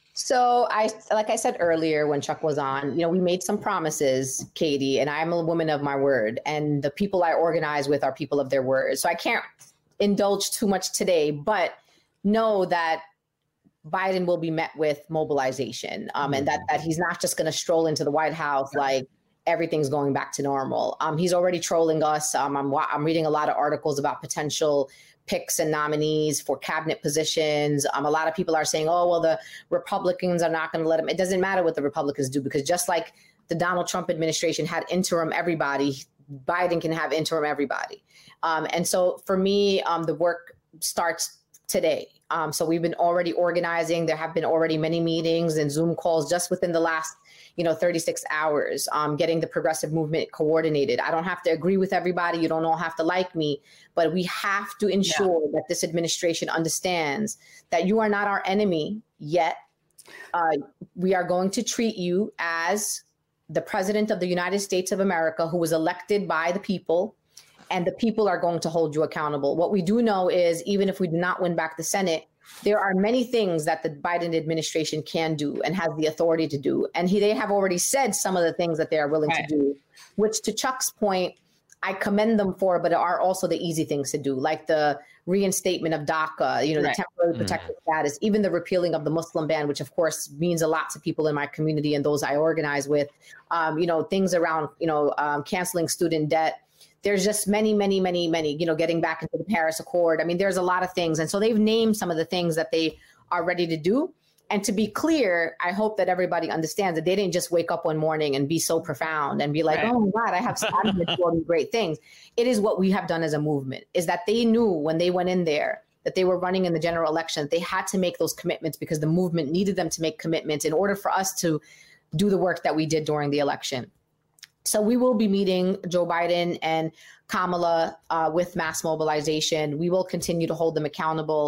So I, like I said earlier, when Chuck was on, you know, we made some promises, Katie, and I'm a woman of my word, and the people I organize with are people of their word. So I can't indulge too much today, but know that Biden will be met with mobilization, um, and that, that he's not just going to stroll into the White House like everything's going back to normal. Um, he's already trolling us. Um, I'm, I'm reading a lot of articles about potential picks and nominees for cabinet positions. Um, a lot of people are saying, oh, well, the Republicans are not going to let him. It doesn't matter what the Republicans do, because just like the Donald Trump administration had interim everybody, Biden can have interim everybody. Um, and so for me, um, the work starts today. Um, so we've been already organizing. There have been already many meetings and Zoom calls just within the last you know, thirty-six hours, um, getting the progressive movement coordinated. I don't have to agree with everybody. You don't all have to like me, but we have to ensure yeah. that this administration understands that you are not our enemy yet. Uh, we are going to treat you as the president of the United States of America, who was elected by the people, and the people are going to hold you accountable. What we do know is even if we do not win back the Senate, there are many things that the Biden administration can do and has the authority to do. And he, they have already said some of the things that they are willing right. to do, which to Chuck's point, I commend them for, but are also the easy things to do, like the reinstatement of DACA, you know, right. the temporary protected mm. status, even the repealing of the Muslim ban, which of course means a lot to people in my community and those I organize with, um, you know, things around, you know, um, canceling student debt. There's just many, many, many, many, you know, getting back into the Paris Accord. I mean, there's a lot of things. And so they've named some of the things that they are ready to do. And to be clear, I hope that everybody understands that they didn't just wake up one morning and be so profound and be like, right. oh my God, I have I'm doing all these great things. It is what we have done as a movement, is that they knew when they went in there that they were running in the general election, they had to make those commitments because the movement needed them to make commitments in order for us to do the work that we did during the election. So we will be meeting Joe Biden and Kamala uh, with mass mobilization. We will continue to hold them accountable.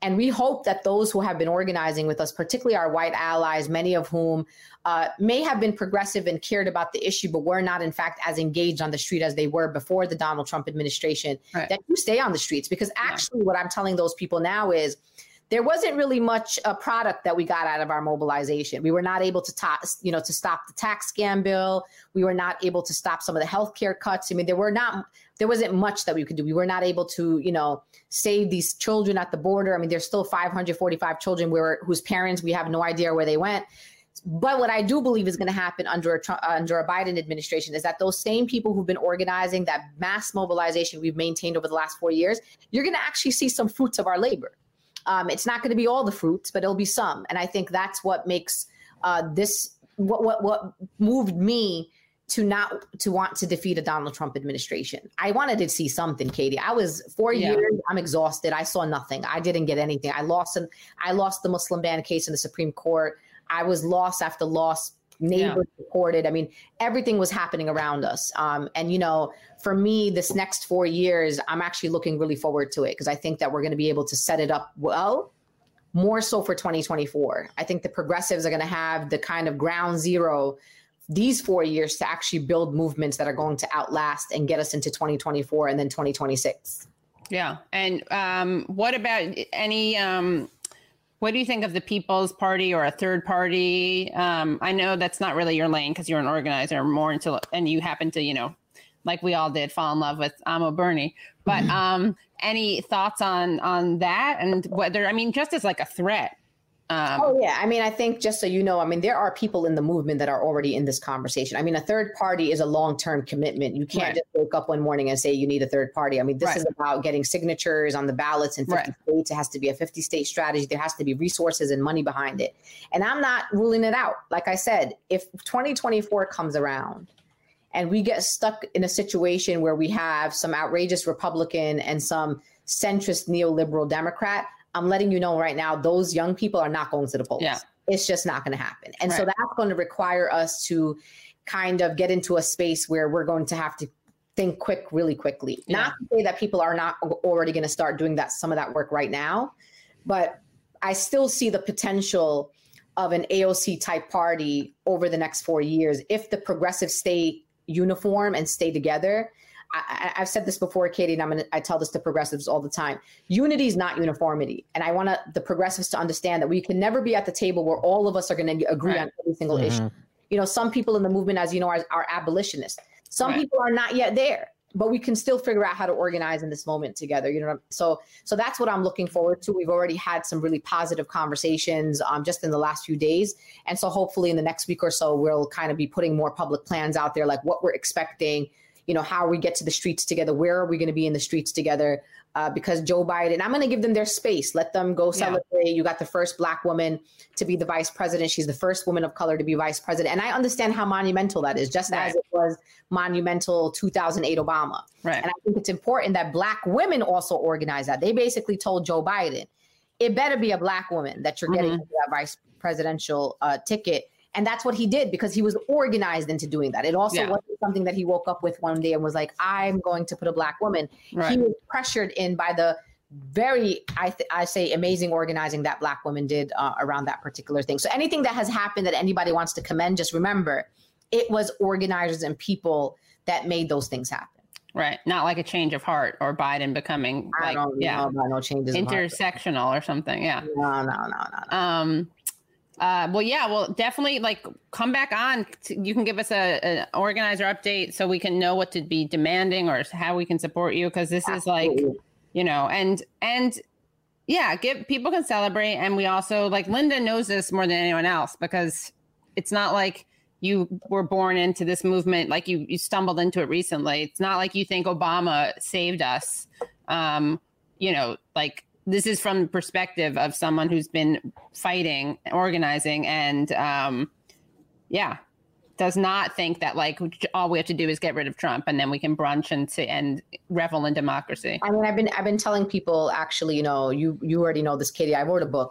And we hope that those who have been organizing with us, particularly our white allies, many of whom uh, may have been progressive and cared about the issue, but were not, in fact, as engaged on the street as they were before the Donald Trump administration, right. that you stay on the streets. Because actually yeah. what I'm telling those people now is there wasn't really much a product that we got out of our mobilization. We were not able to, ta- you know, to stop the tax scam bill. We were not able to stop some of the healthcare cuts. I mean, there were not, there wasn't much that we could do. We were not able to, you know, save these children at the border. I mean, there's still five hundred forty-five children where whose parents we have no idea where they went. But what I do believe is going to happen under a Trump, uh, under a Biden administration is that those same people who've been organizing, that mass mobilization we've maintained over the last four years, you're going to actually see some fruits of our labor. Um, it's not going to be all the fruits, but it'll be some. And I think that's what makes uh, this, what, what, what moved me to not, to want to defeat a Donald Trump administration. I wanted to see something, Katie. I was four yeah. years, I'm exhausted. I saw nothing. I didn't get anything. I lost, an, I lost the Muslim ban case in the Supreme Court. I was lost after loss. Neighbors yeah. reported. I mean, everything was happening around us. Um, and, you know, for me, this next four years, I'm actually looking really forward to it because I think that we're going to be able to set it up well, more so for twenty twenty-four. I think the progressives are going to have the kind of ground zero these four years to actually build movements that are going to outlast and get us into twenty twenty-four and then twenty twenty-six. Yeah. And um, what about any... Um... What do you think of the People's Party or a third party? Um, I know that's not really your lane because you're an organizer more into, and you happen to, you know, like we all did, fall in love with Amo Bernie. But um, any thoughts on on that and whether, I mean, just as like a threat? Um, oh, yeah. I mean, I think just so you know, I mean, there are people in the movement that are already in this conversation. I mean, a third party is a long-term commitment. You can't right. just wake up one morning and say you need a third party. I mean, this right. is about getting signatures on the ballots in fifty right. states. It has to be a fifty state strategy. There has to be resources and money behind it. And I'm not ruling it out. Like I said, if twenty twenty-four comes around and we get stuck in a situation where we have some outrageous Republican and some centrist neoliberal Democrat, I'm letting you know right now, those young people are not going to the polls. Yeah. It's just not going to happen. And right. so that's going to require us to kind of get into a space where we're going to have to think quick, really quickly. Yeah. Not to say that people are not already going to start doing that, some of that work right now, but I still see the potential of an A O C type party over the next four years if the progressives stay uniform and stay together. I, I've said this before, Katie, and I'm gonna, I tell this to progressives all the time. Unity is not uniformity. And I want the progressives to understand that we can never be at the table where all of us are going to agree right. on every single mm-hmm. issue. You know, some people in the movement, as you know, are, are abolitionists. Some right. people are not yet there, but we can still figure out how to organize in this moment together. You know, so so that's what I'm looking forward to. We've already had some really positive conversations um, just in the last few days. And so hopefully in the next week or so, we'll kind of be putting more public plans out there, like what we're expecting, you know, how we get to the streets together, where are we going to be in the streets together? Uh, because Joe Biden, I'm going to give them their space. Let them go celebrate. Yeah. You got the first Black woman to be the vice president. She's the first woman of color to be vice president. And I understand how monumental that is, just right. as it was monumental two thousand eight Obama. Right. And I think it's important that Black women also organize that. They basically told Joe Biden, it better be a Black woman that you're getting mm-hmm. into that vice presidential uh, ticket. And that's what he did because he was organized into doing that. It also yeah. wasn't something that he woke up with one day and was like, I'm going to put a Black woman. Right. He was pressured in by the very, I, th- I say, amazing organizing that Black women did uh, around that particular thing. So anything that has happened that anybody wants to commend, just remember, it was organizers and people that made those things happen. Right. Not like a change of heart or Biden becoming I like, don't yeah, know about no changes intersectional or something. Yeah. No, no, no, no, no. Um, Uh, well, yeah, well, definitely like come back on. You can give us a, an organizer update so we can know what to be demanding or how we can support you. Cause this Absolutely. is like, you know, and, and yeah, give people can celebrate. And we also like Linda knows this more than anyone else because it's not like you were born into this movement. Like you, you stumbled into it recently. It's not like you think Obama saved us. Um, you know, like, this is from the perspective of someone who's been fighting, organizing, and um, yeah, does not think that like all we have to do is get rid of Trump and then we can brunch and and revel in democracy. I mean, I've been I've been telling people actually, you know, you you already know this, Katie. I wrote a book,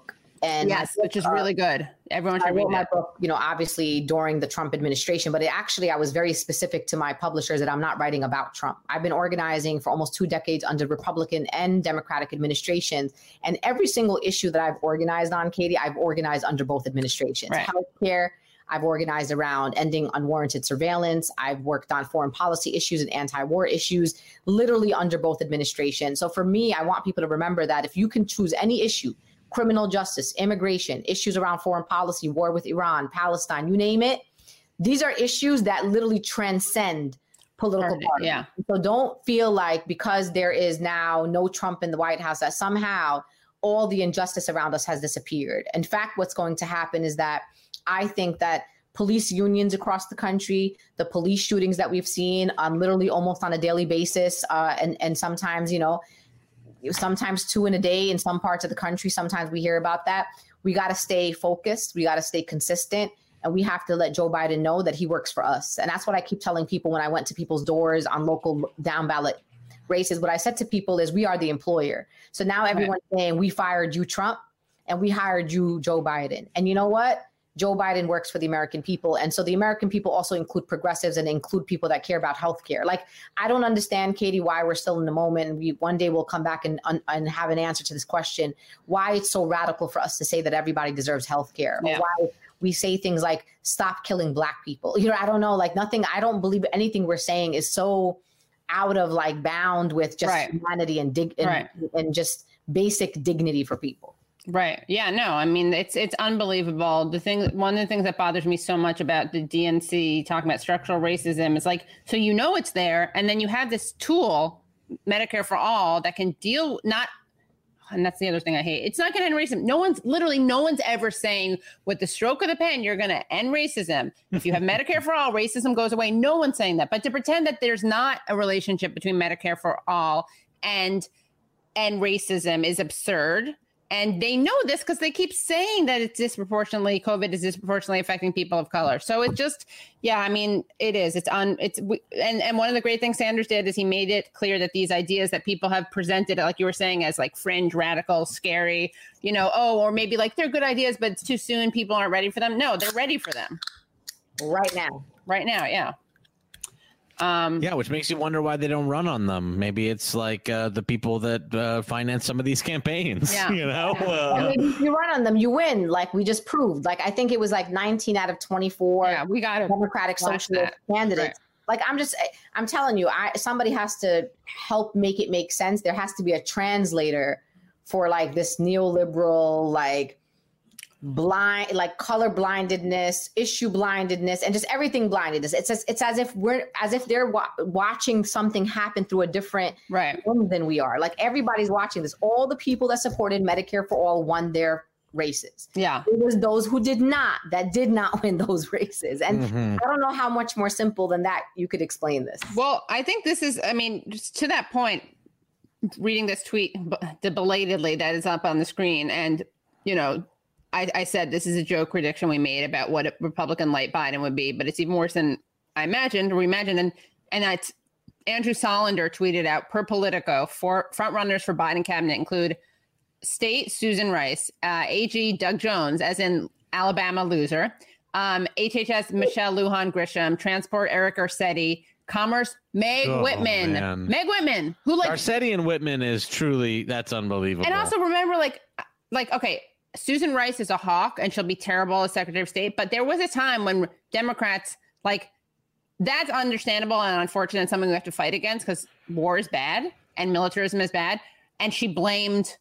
And yes, book, which is uh, really good. Everyone should I read wrote my that. book, you know, obviously during the Trump administration, but it actually, I was very specific to my publishers that I'm not writing about Trump. I've been organizing for almost two decades under Republican and Democratic administrations. And every single issue that I've organized on, Katie, I've organized under both administrations. Right. Healthcare, I've organized around ending unwarranted surveillance. I've worked on foreign policy issues and anti-war issues, literally under both administrations. So for me, I want people to remember that if you can choose any issue, criminal justice, immigration, issues around foreign policy, war with Iran, Palestine, you name it, these are issues that literally transcend political parties. Yeah. So don't feel like because there is now no Trump in the White House that somehow all the injustice around us has disappeared. In fact, what's going to happen is that I think that police unions across the country, the police shootings that we've seen on literally almost on a daily basis, uh, and, and sometimes, you know, sometimes two in a day in some parts of the country, sometimes we hear about that. We got to stay focused. We got to stay consistent. And we have to let Joe Biden know that he works for us. And that's what I keep telling people when I went to people's doors on local down ballot races. What I said to people is we are the employer. So now everyone's right. saying we fired you, Trump, and we hired you, Joe Biden. And you know what? Joe Biden works for the American people. And so the American people also include progressives and include people that care about healthcare. Like, I don't understand, Katie, why we're still in the moment. And we one day we'll come back and, and have an answer to this question, why it's so radical for us to say that everybody deserves healthcare. Yeah. Or why we say things like, stop killing Black people. You know, I don't know, like nothing, I don't believe anything we're saying is so out of like bound with just right. humanity and, dig- and, right. and just basic dignity for people. Right. Yeah, no, I mean, it's it's unbelievable. The thing, one of the things that bothers me so much about the D N C talking about structural racism is like, so you know it's there, and then you have this tool, Medicare for All, that can deal not, and that's the other thing I hate. It's not going to end racism. No one's, literally no one's ever saying with the stroke of the pen, you're going to end racism. If you have Medicare for All, racism goes away. No one's saying that. But to pretend that there's not a relationship between Medicare for All and and racism is absurd. And they know this because they keep saying that it's disproportionately, COVID is disproportionately affecting people of color. So it's just, yeah, I mean, it is. It's on, it's, and, and one of the great things Sanders did is he made it clear that these ideas that people have presented, like you were saying, as like fringe, radical, scary, you know, oh, or maybe like they're good ideas, but it's too soon. People aren't ready for them. No, they're ready for them. Right now. Right now, yeah. Um, yeah, which makes you wonder why they don't run on them. Maybe it's like uh, the people that uh, finance some of these campaigns. Yeah. You know, yeah. uh, I mean, if you run on them, you win. Like we just proved. Like I think it was like nineteen out of twenty-four. Yeah, we got Democratic Socialist candidates. Right. Like I'm just, I'm telling you, I somebody has to help make it make sense. There has to be a translator for like this neoliberal, like. blind, like color blindedness, issue blindedness, and just everything blindedness. It's as, it's as if we're as if they're wa- watching something happen through a different right lens than we are. Like everybody's watching this. All the people that supported Medicare for All won their races. Yeah, it was those who did not that did not win those races. And mm-hmm. I don't know how much more simple than that you could explain this. Well, I think this is. I mean, just to that point, reading this tweet belatedly that is up on the screen, and you know. I, I said this is a joke prediction we made about what a Republican light Biden would be, but it's even worse than I imagined or imagined. And and that's Andrew Solender tweeted out per Politico, for front runners for Biden cabinet include State Susan Rice, uh, A G Doug Jones, as in Alabama loser, um, H H S Michelle Lujan Grisham, Transport Eric Garcetti, Commerce Meg oh, Whitman, man. Meg Whitman, who like Garcetti and Whitman is truly that's unbelievable. And also remember, like, like okay. Susan Rice is a hawk and she'll be terrible as Secretary of State. But there was a time when Democrats, like, that's understandable and unfortunate, something we have to fight against because war is bad and militarism is bad. And she blamed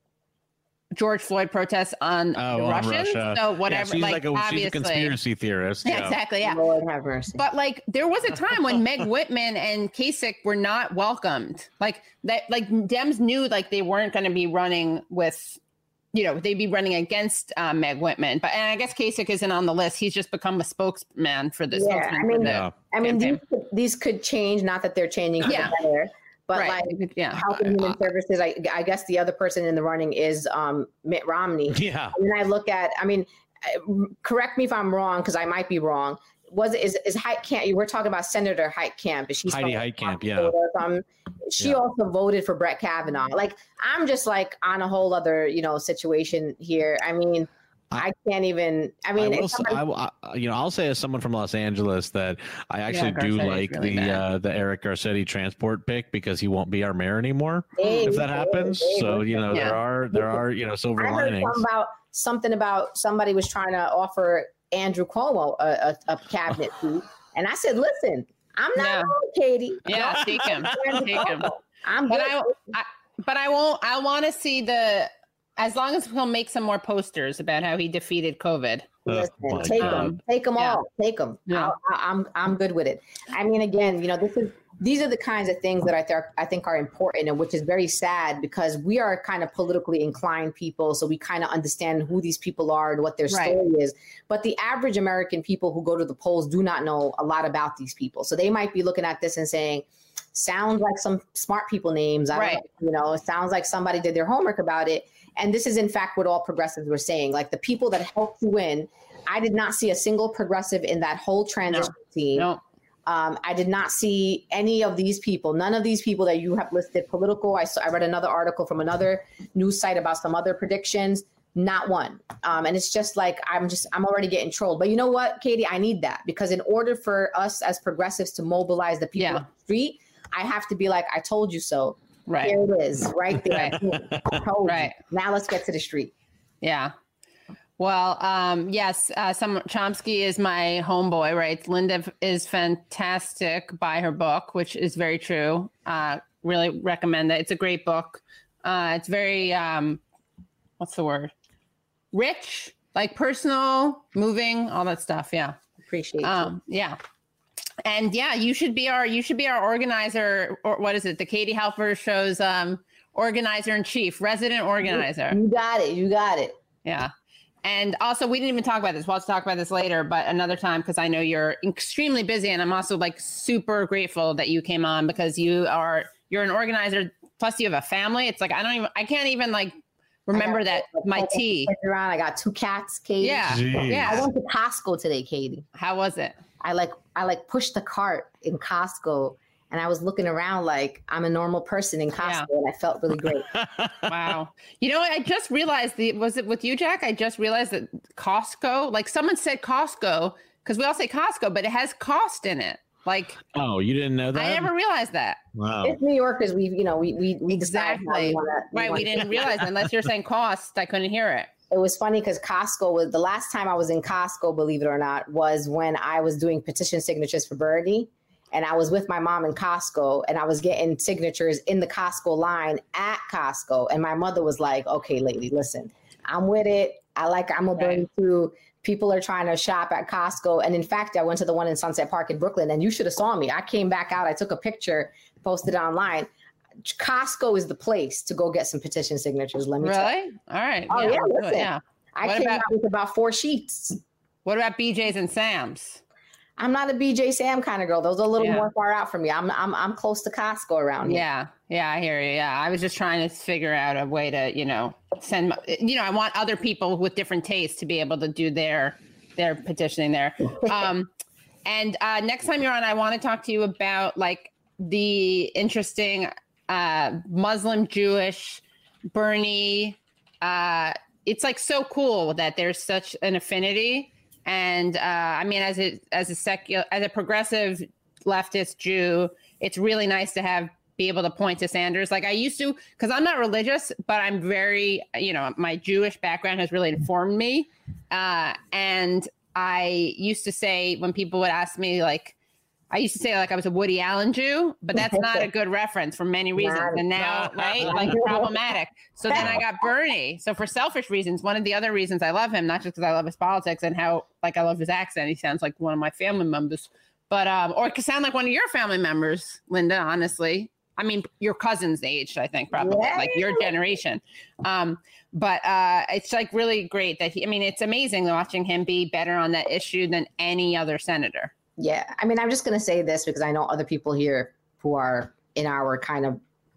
George Floyd protests on oh, the on Russians. Russia. So whatever. Yeah, she's like, like a, obviously, she's a conspiracy theorist. Yeah, yeah. exactly. Yeah. Lord have mercy. But like there was a time when Meg Whitman and Kasich were not welcomed. Like that, like Dems knew like they weren't going to be running with. You know, they'd be running against uh, Meg Whitman, but and I guess Kasich isn't on the list. He's just become a spokesman for this. Yeah, I mean, yeah. I mean, these, these could change. Not that they're changing for yeah. the better, but right. like yeah. Health and Human Services. I, I guess the other person in the running is um, Mitt Romney. Yeah. And then I look at, I mean, correct me if I'm wrong, because I might be wrong. Was is is Heitkamp? We're talking about Senator Heitkamp. Is she Heidi Heitkamp? Yeah. Um, she yeah. also voted for Brett Kavanaugh. Like, I'm just like on a whole other, you know, situation here. I mean, I can't even. I mean, I will, somebody, I will, I, you know, I'll say as someone from Los Angeles that I actually yeah, do Garcetti's like really the uh, the Eric Garcetti transport pick, because he won't be our mayor anymore hey, if that hey, happens. hey, so you know, yeah. there are there are you know silver I heard linings. something about something about somebody was trying to offer Andrew Cuomo a, a, a cabinet seat, and I said, "Listen, I'm not Yeah. wrong, Katie. Yeah, Don't take him, Andrew take him. Cuomo. I'm But good. I, I, but I won't. I want to see the. As long as he'll make some more posters about how he defeated COVID. Listen, my take God. them, take them Yeah. all, take them. Yeah. I'm, I'm good with it. I mean, again, you know, this is these are the kinds of things that I think I think are important, and which is very sad because we are kind of politically inclined people, so we kind of understand who these people are and what their Right. story is. But the average American people who go to the polls do not know a lot about these people, so they might be looking at this and saying, "Sounds like some smart people names." I don't Right. know, you know, it sounds like somebody did their homework about it. And this is, in fact, what all progressives were saying. Like, the people that helped you win, I did not see a single progressive in that whole transition No. team. No. Um, I did not see any of these people, none of these people that you have listed political. I, saw, I read another article from another news site about some other predictions. Not one. Um, and it's just like, I'm just, I'm already getting trolled. But you know what, Katie, I need that, because in order for us as progressives to mobilize the people Yeah. on the street, I have to be like, I told you so. Right. Here it is, right there. I told Right. you. Now let's get to the street. Yeah. Well, um, yes, uh, some Chomsky is my homeboy, right? Linda is fantastic by her book, which is very true. Uh, really recommend it. It's a great book. Uh, it's very, um, what's the word? Rich, like personal, moving, all that stuff. Yeah. Appreciate Um, yeah. And yeah, you should be our you should be our organizer, or what is it? The Katie Halper Show's um, organizer in chief, resident organizer. you. You got it. You got it. Yeah. And also, we didn't even talk about this. We'll have to talk about this later, but another time, because I know you're extremely busy, and I'm also like super grateful that you came on, because you are you're an organizer. Plus, you have a family. It's like I don't even I can't even like remember that my tea. Around. I got two cats, Katie. Yeah. Jeez. Yeah. I went to Costco today, Katie. How was it? I like I like pushed the cart in Costco, and I was looking around like I'm a normal person in Costco, Yeah. and I felt really great. Wow. You know, I just realized the was it with you, Jack? I just realized that Costco, like someone said Costco, because we all say Costco, but it has cost in it. Like, Oh, you didn't know that? I never realized that. Wow. It's New Yorkers. We, you know, we we, we decide how we Exactly. wanna- we Right. wanna- We didn't realize, unless you're saying cost, I couldn't hear it. It was funny because Costco was the last time I was in Costco, believe it or not, was when I was doing petition signatures for Bernie. And I was with my mom in Costco, and I was getting signatures in the Costco line at Costco. And my mother was like, okay, lady, listen, I'm with it. I like, I'm a Bernie too. People are trying to shop at Costco. And in fact, I went to the one in Sunset Park in Brooklyn, and you should have saw me. I came back out. I took a picture, posted it online. Costco is the place to go get some petition signatures. Let me tell you. Really? All right. Oh, yeah, I'll do it, listen. yeah. I What came about- out with about four sheets. What about B J's and Sam's? I'm not a B J Sam kind of girl. Those are a little Yeah. more far out from me. I'm I'm I'm close to Costco around here. Yeah. Yeah, I hear you. Yeah. I was just trying to figure out a way to, you know, send, my- you know, I want other people with different tastes to be able to do their, their petitioning there. Um, and uh, next time you're on, I want to talk to you about like the interesting uh, Muslim, Jewish, Bernie. Uh, it's like so cool that there's such an affinity. And uh, I mean, as a as a secular, as a progressive leftist Jew, it's really nice to have be able to point to Sanders. Like I used to, because I'm not religious, but I'm very, you know, my Jewish background has really informed me. Uh, and I used to say when people would ask me, like, I used to say like I was a Woody Allen Jew, but that's not a good reference for many reasons. And now, right, like problematic. So then I got Bernie. So for selfish reasons, one of the other reasons I love him, not just because I love his politics and how like I love his accent. He sounds like one of my family members, but um, or it could sound like one of your family members, Linda. Honestly, I mean your cousin's age, I think probably Yeah. like your generation. Um, but uh, it's like really great that he. I mean, it's amazing watching him be better on that issue than any other senator. Yeah. I mean, I'm just going to say this because I know other people here who are in our kind of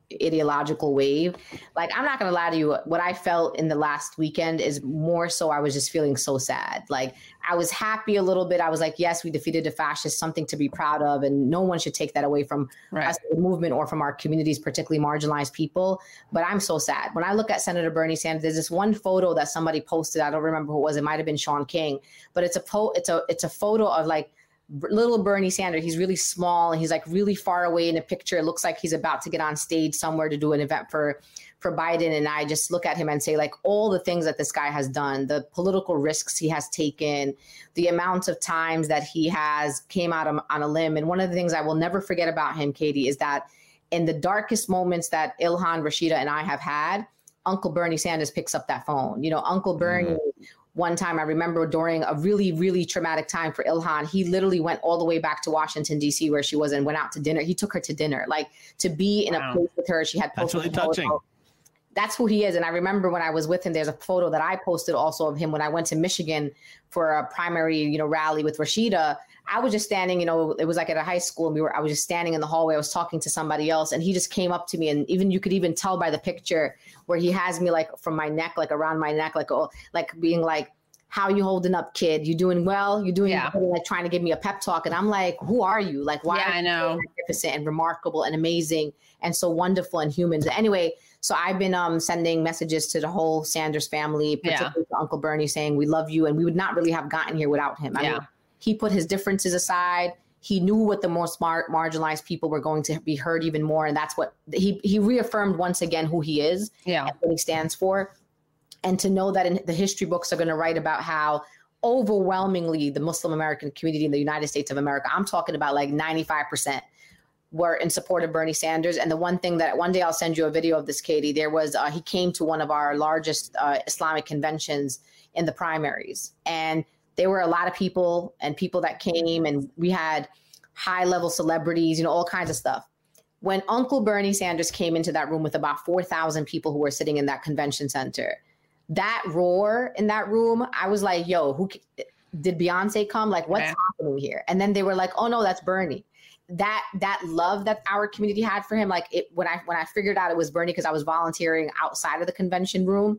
ideological wave. Like, I'm not going to lie to you. What I felt in the last weekend is more so I was just feeling so sad. Like, I was happy a little bit. I was like, yes, we defeated the fascists, something to be proud of. And no one should take that away from right. us, the movement, or from our communities, particularly marginalized people. But I'm so sad. When I look at Senator Bernie Sanders, there's this one photo that somebody posted. I don't remember who it was. It might have been Sean King. But it's a, po- it's a, it's a photo of like, little Bernie Sanders. He's really small and he's like really far away in the picture. It looks like he's about to get on stage somewhere to do an event for, for Biden. And I just look at him and say, like, all the things that this guy has done, the political risks he has taken, the amount of times that he has came out on, on a limb. And one of the things I will never forget about him, Katie, is that in the darkest moments that Ilhan, Rashida, and I have had, Uncle Bernie Sanders picks up that phone. You know, Uncle Bernie, mm-hmm. One time I remember during a really, really traumatic time for Ilhan, he literally went all the way back to Washington, D C, where she was, and went out to dinner. He took her to dinner, like to be in wow. a place with her. She had That's really touching. Photo. That's who he is. And I remember when I was with him, there's a photo that I posted also of him when I went to Michigan for a primary, you know, rally with Rashida. I was just standing, you know, it was like at a high school, and we were, I was just standing in the hallway. I was talking to somebody else, and he just came up to me, and even you could even tell by the picture where he has me like from my neck, like around my neck, like, oh, like being like, how you holding up, kid? You doing well? You doing yeah. good? Like trying to give me a pep talk. And I'm like, who are you? Like, why yeah, are you I know. so magnificent and remarkable and amazing and so wonderful and human? Anyway, so I've been um, sending messages to the whole Sanders family, particularly yeah. to Uncle Bernie, saying we love you. And we would not really have gotten here without him. I yeah. mean, he put his differences aside. He knew what the more smart, marginalized people were going to be heard even more. And that's what he, he reaffirmed once again who he is yeah. and what he stands for. And to know that in the history books are going to write about how overwhelmingly the Muslim American community in the United States of America, I'm talking about like ninety-five percent, were in support of Bernie Sanders. And the one thing that one day I'll send you a video of this, Katie, there was, uh, he came to one of our largest uh, Islamic conventions in the primaries. And there were a lot of people and people that came, and we had high level celebrities, you know, all kinds of stuff. When Uncle Bernie Sanders came into that room with about four thousand people who were sitting in that convention center, that roar in that room, I was like, yo, who did Beyonce come? Like, what's okay. happening here? And then they were like, oh no, that's Bernie. That that love that our community had for him, like it when I when I figured out it was Bernie because I was volunteering outside of the convention room,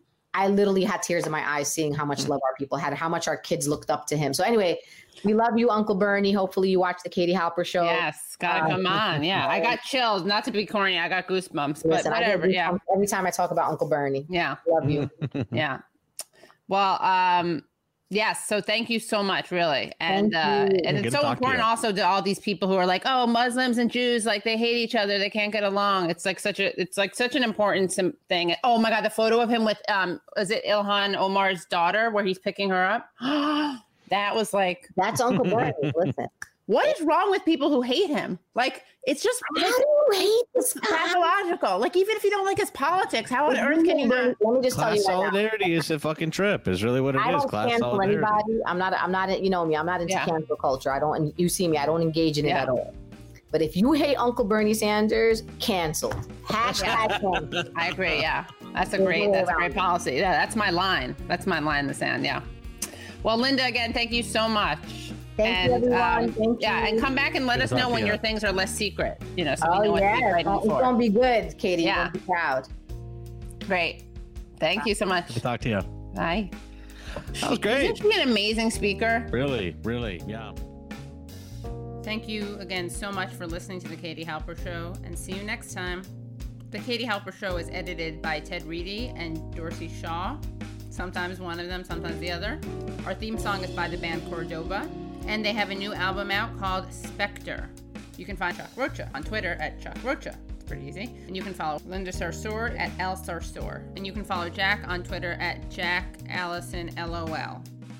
I literally had tears in my eyes seeing how much love our people had, how much our kids looked up to him. So anyway, we love you, Uncle Bernie. Hopefully you watch the Katie Halper show. Yes, gotta um, come on. Yeah, I got chills. Not to be corny, I got goosebumps. Listen, but whatever. Yeah. Every time I talk about Uncle Bernie. Yeah. Love you. Yeah. Well, um, yes. So thank you so much, really. And uh, and it's so important also to all these people who are like, oh, Muslims and Jews, like they hate each other, they can't get along. It's like such a, it's like such an important thing. Oh my God, the photo of him with, um, is it Ilhan Omar's daughter where he's picking her up? That was like, that's Uncle Bernie. Listen. What is wrong with people who hate him? Like, it's just how do you hate this pathological. Like, even if you don't like his politics, how on earth can you not? Let me just Class tell you right solidarity now. is a fucking trip. Is really what it I is. don't Class cancel solidarity. anybody. I'm not. I'm not. You know me. I'm not into Yeah. cancel culture. I don't. You see me. I don't engage in it Yeah. at all. But if you hate Uncle Bernie Sanders, canceled. Hashtag canceled. I agree. Yeah, that's a great. That's a great policy. Yeah, that's my line. That's my line in the sand. Yeah. Well, Linda, again, thank you so much. Thank and, you, everyone. Um, Thank yeah, you. and come back and let Good us know talk when to your you. things are less secret. You know, so Oh we know yeah, what to be it's writing gonna, for. it's gonna be good, Katie. Yeah. You're gonna be proud. Great. Thank you so much. Good to talk to you. Bye. That was great. Isn't she an amazing speaker? Really, really, yeah. Thank you again so much for listening to The Katie Halper Show, and see you next time. The Katie Halper Show is edited by Ted Reedy and Dorsey Shaw. Sometimes one of them, sometimes the other. Our theme song is by the band Cordoba, and they have a new album out called Spectre. You can find Chuck Rocha on Twitter at Chuck Rocha. It's pretty easy. And you can follow Linda Sarsour at L Sarsour. And you can follow Jack on Twitter at Jack Allison L O L.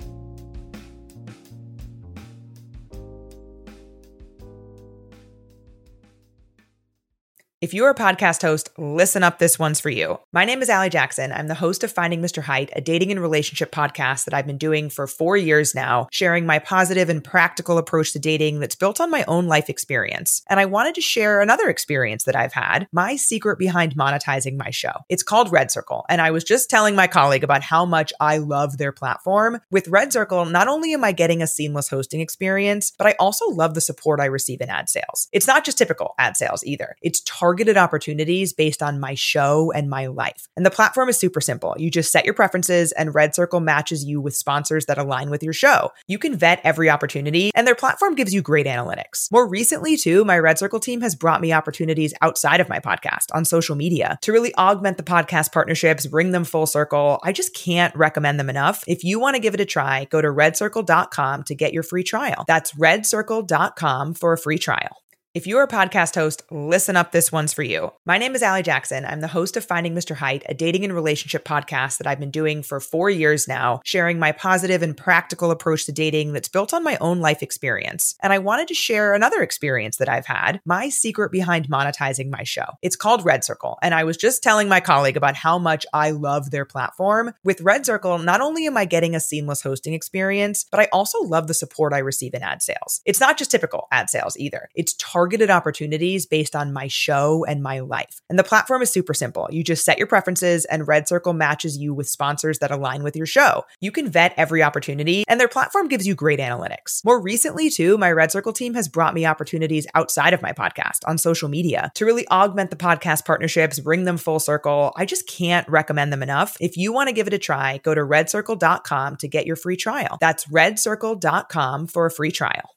If you're a podcast host, listen up, this one's for you. My name is Allie Jackson. I'm the host of Finding Mister Height, a dating and relationship podcast that I've been doing for four years now, sharing my positive and practical approach to dating that's built on my own life experience. And I wanted to share another experience that I've had, my secret behind monetizing my show. It's called Red Circle, and I was just telling my colleague about how much I love their platform. With Red Circle, not only am I getting a seamless hosting experience, but I also love the support I receive in ad sales. It's not just typical ad sales either. It's targeted targeted opportunities based on my show and my life. And the platform is super simple. You just set your preferences and Red Circle matches you with sponsors that align with your show. You can vet every opportunity and their platform gives you great analytics. More recently too, my Red Circle team has brought me opportunities outside of my podcast on social media to really augment the podcast partnerships, bring them full circle. I just can't recommend them enough. If you want to give it a try, go to red circle dot com to get your free trial. That's red circle dot com for a free trial. If you're a podcast host, listen up, this one's for you. My name is Allie Jackson. I'm the host of Finding Mister Height, a dating and relationship podcast that I've been doing for four years now, sharing my positive and practical approach to dating that's built on my own life experience. And I wanted to share another experience that I've had, my secret behind monetizing my show. It's called Red Circle, and I was just telling my colleague about how much I love their platform. With Red Circle, not only am I getting a seamless hosting experience, but I also love the support I receive in ad sales. It's not just typical ad sales either. It's targeted targeted opportunities based on my show and my life. And the platform is super simple. You just set your preferences and Red Circle matches you with sponsors that align with your show. You can vet every opportunity and their platform gives you great analytics. More recently too, my Red Circle team has brought me opportunities outside of my podcast on social media to really augment the podcast partnerships, bring them full circle. I just can't recommend them enough. If you want to give it a try, go to red circle dot com to get your free trial. That's red circle dot com for a free trial.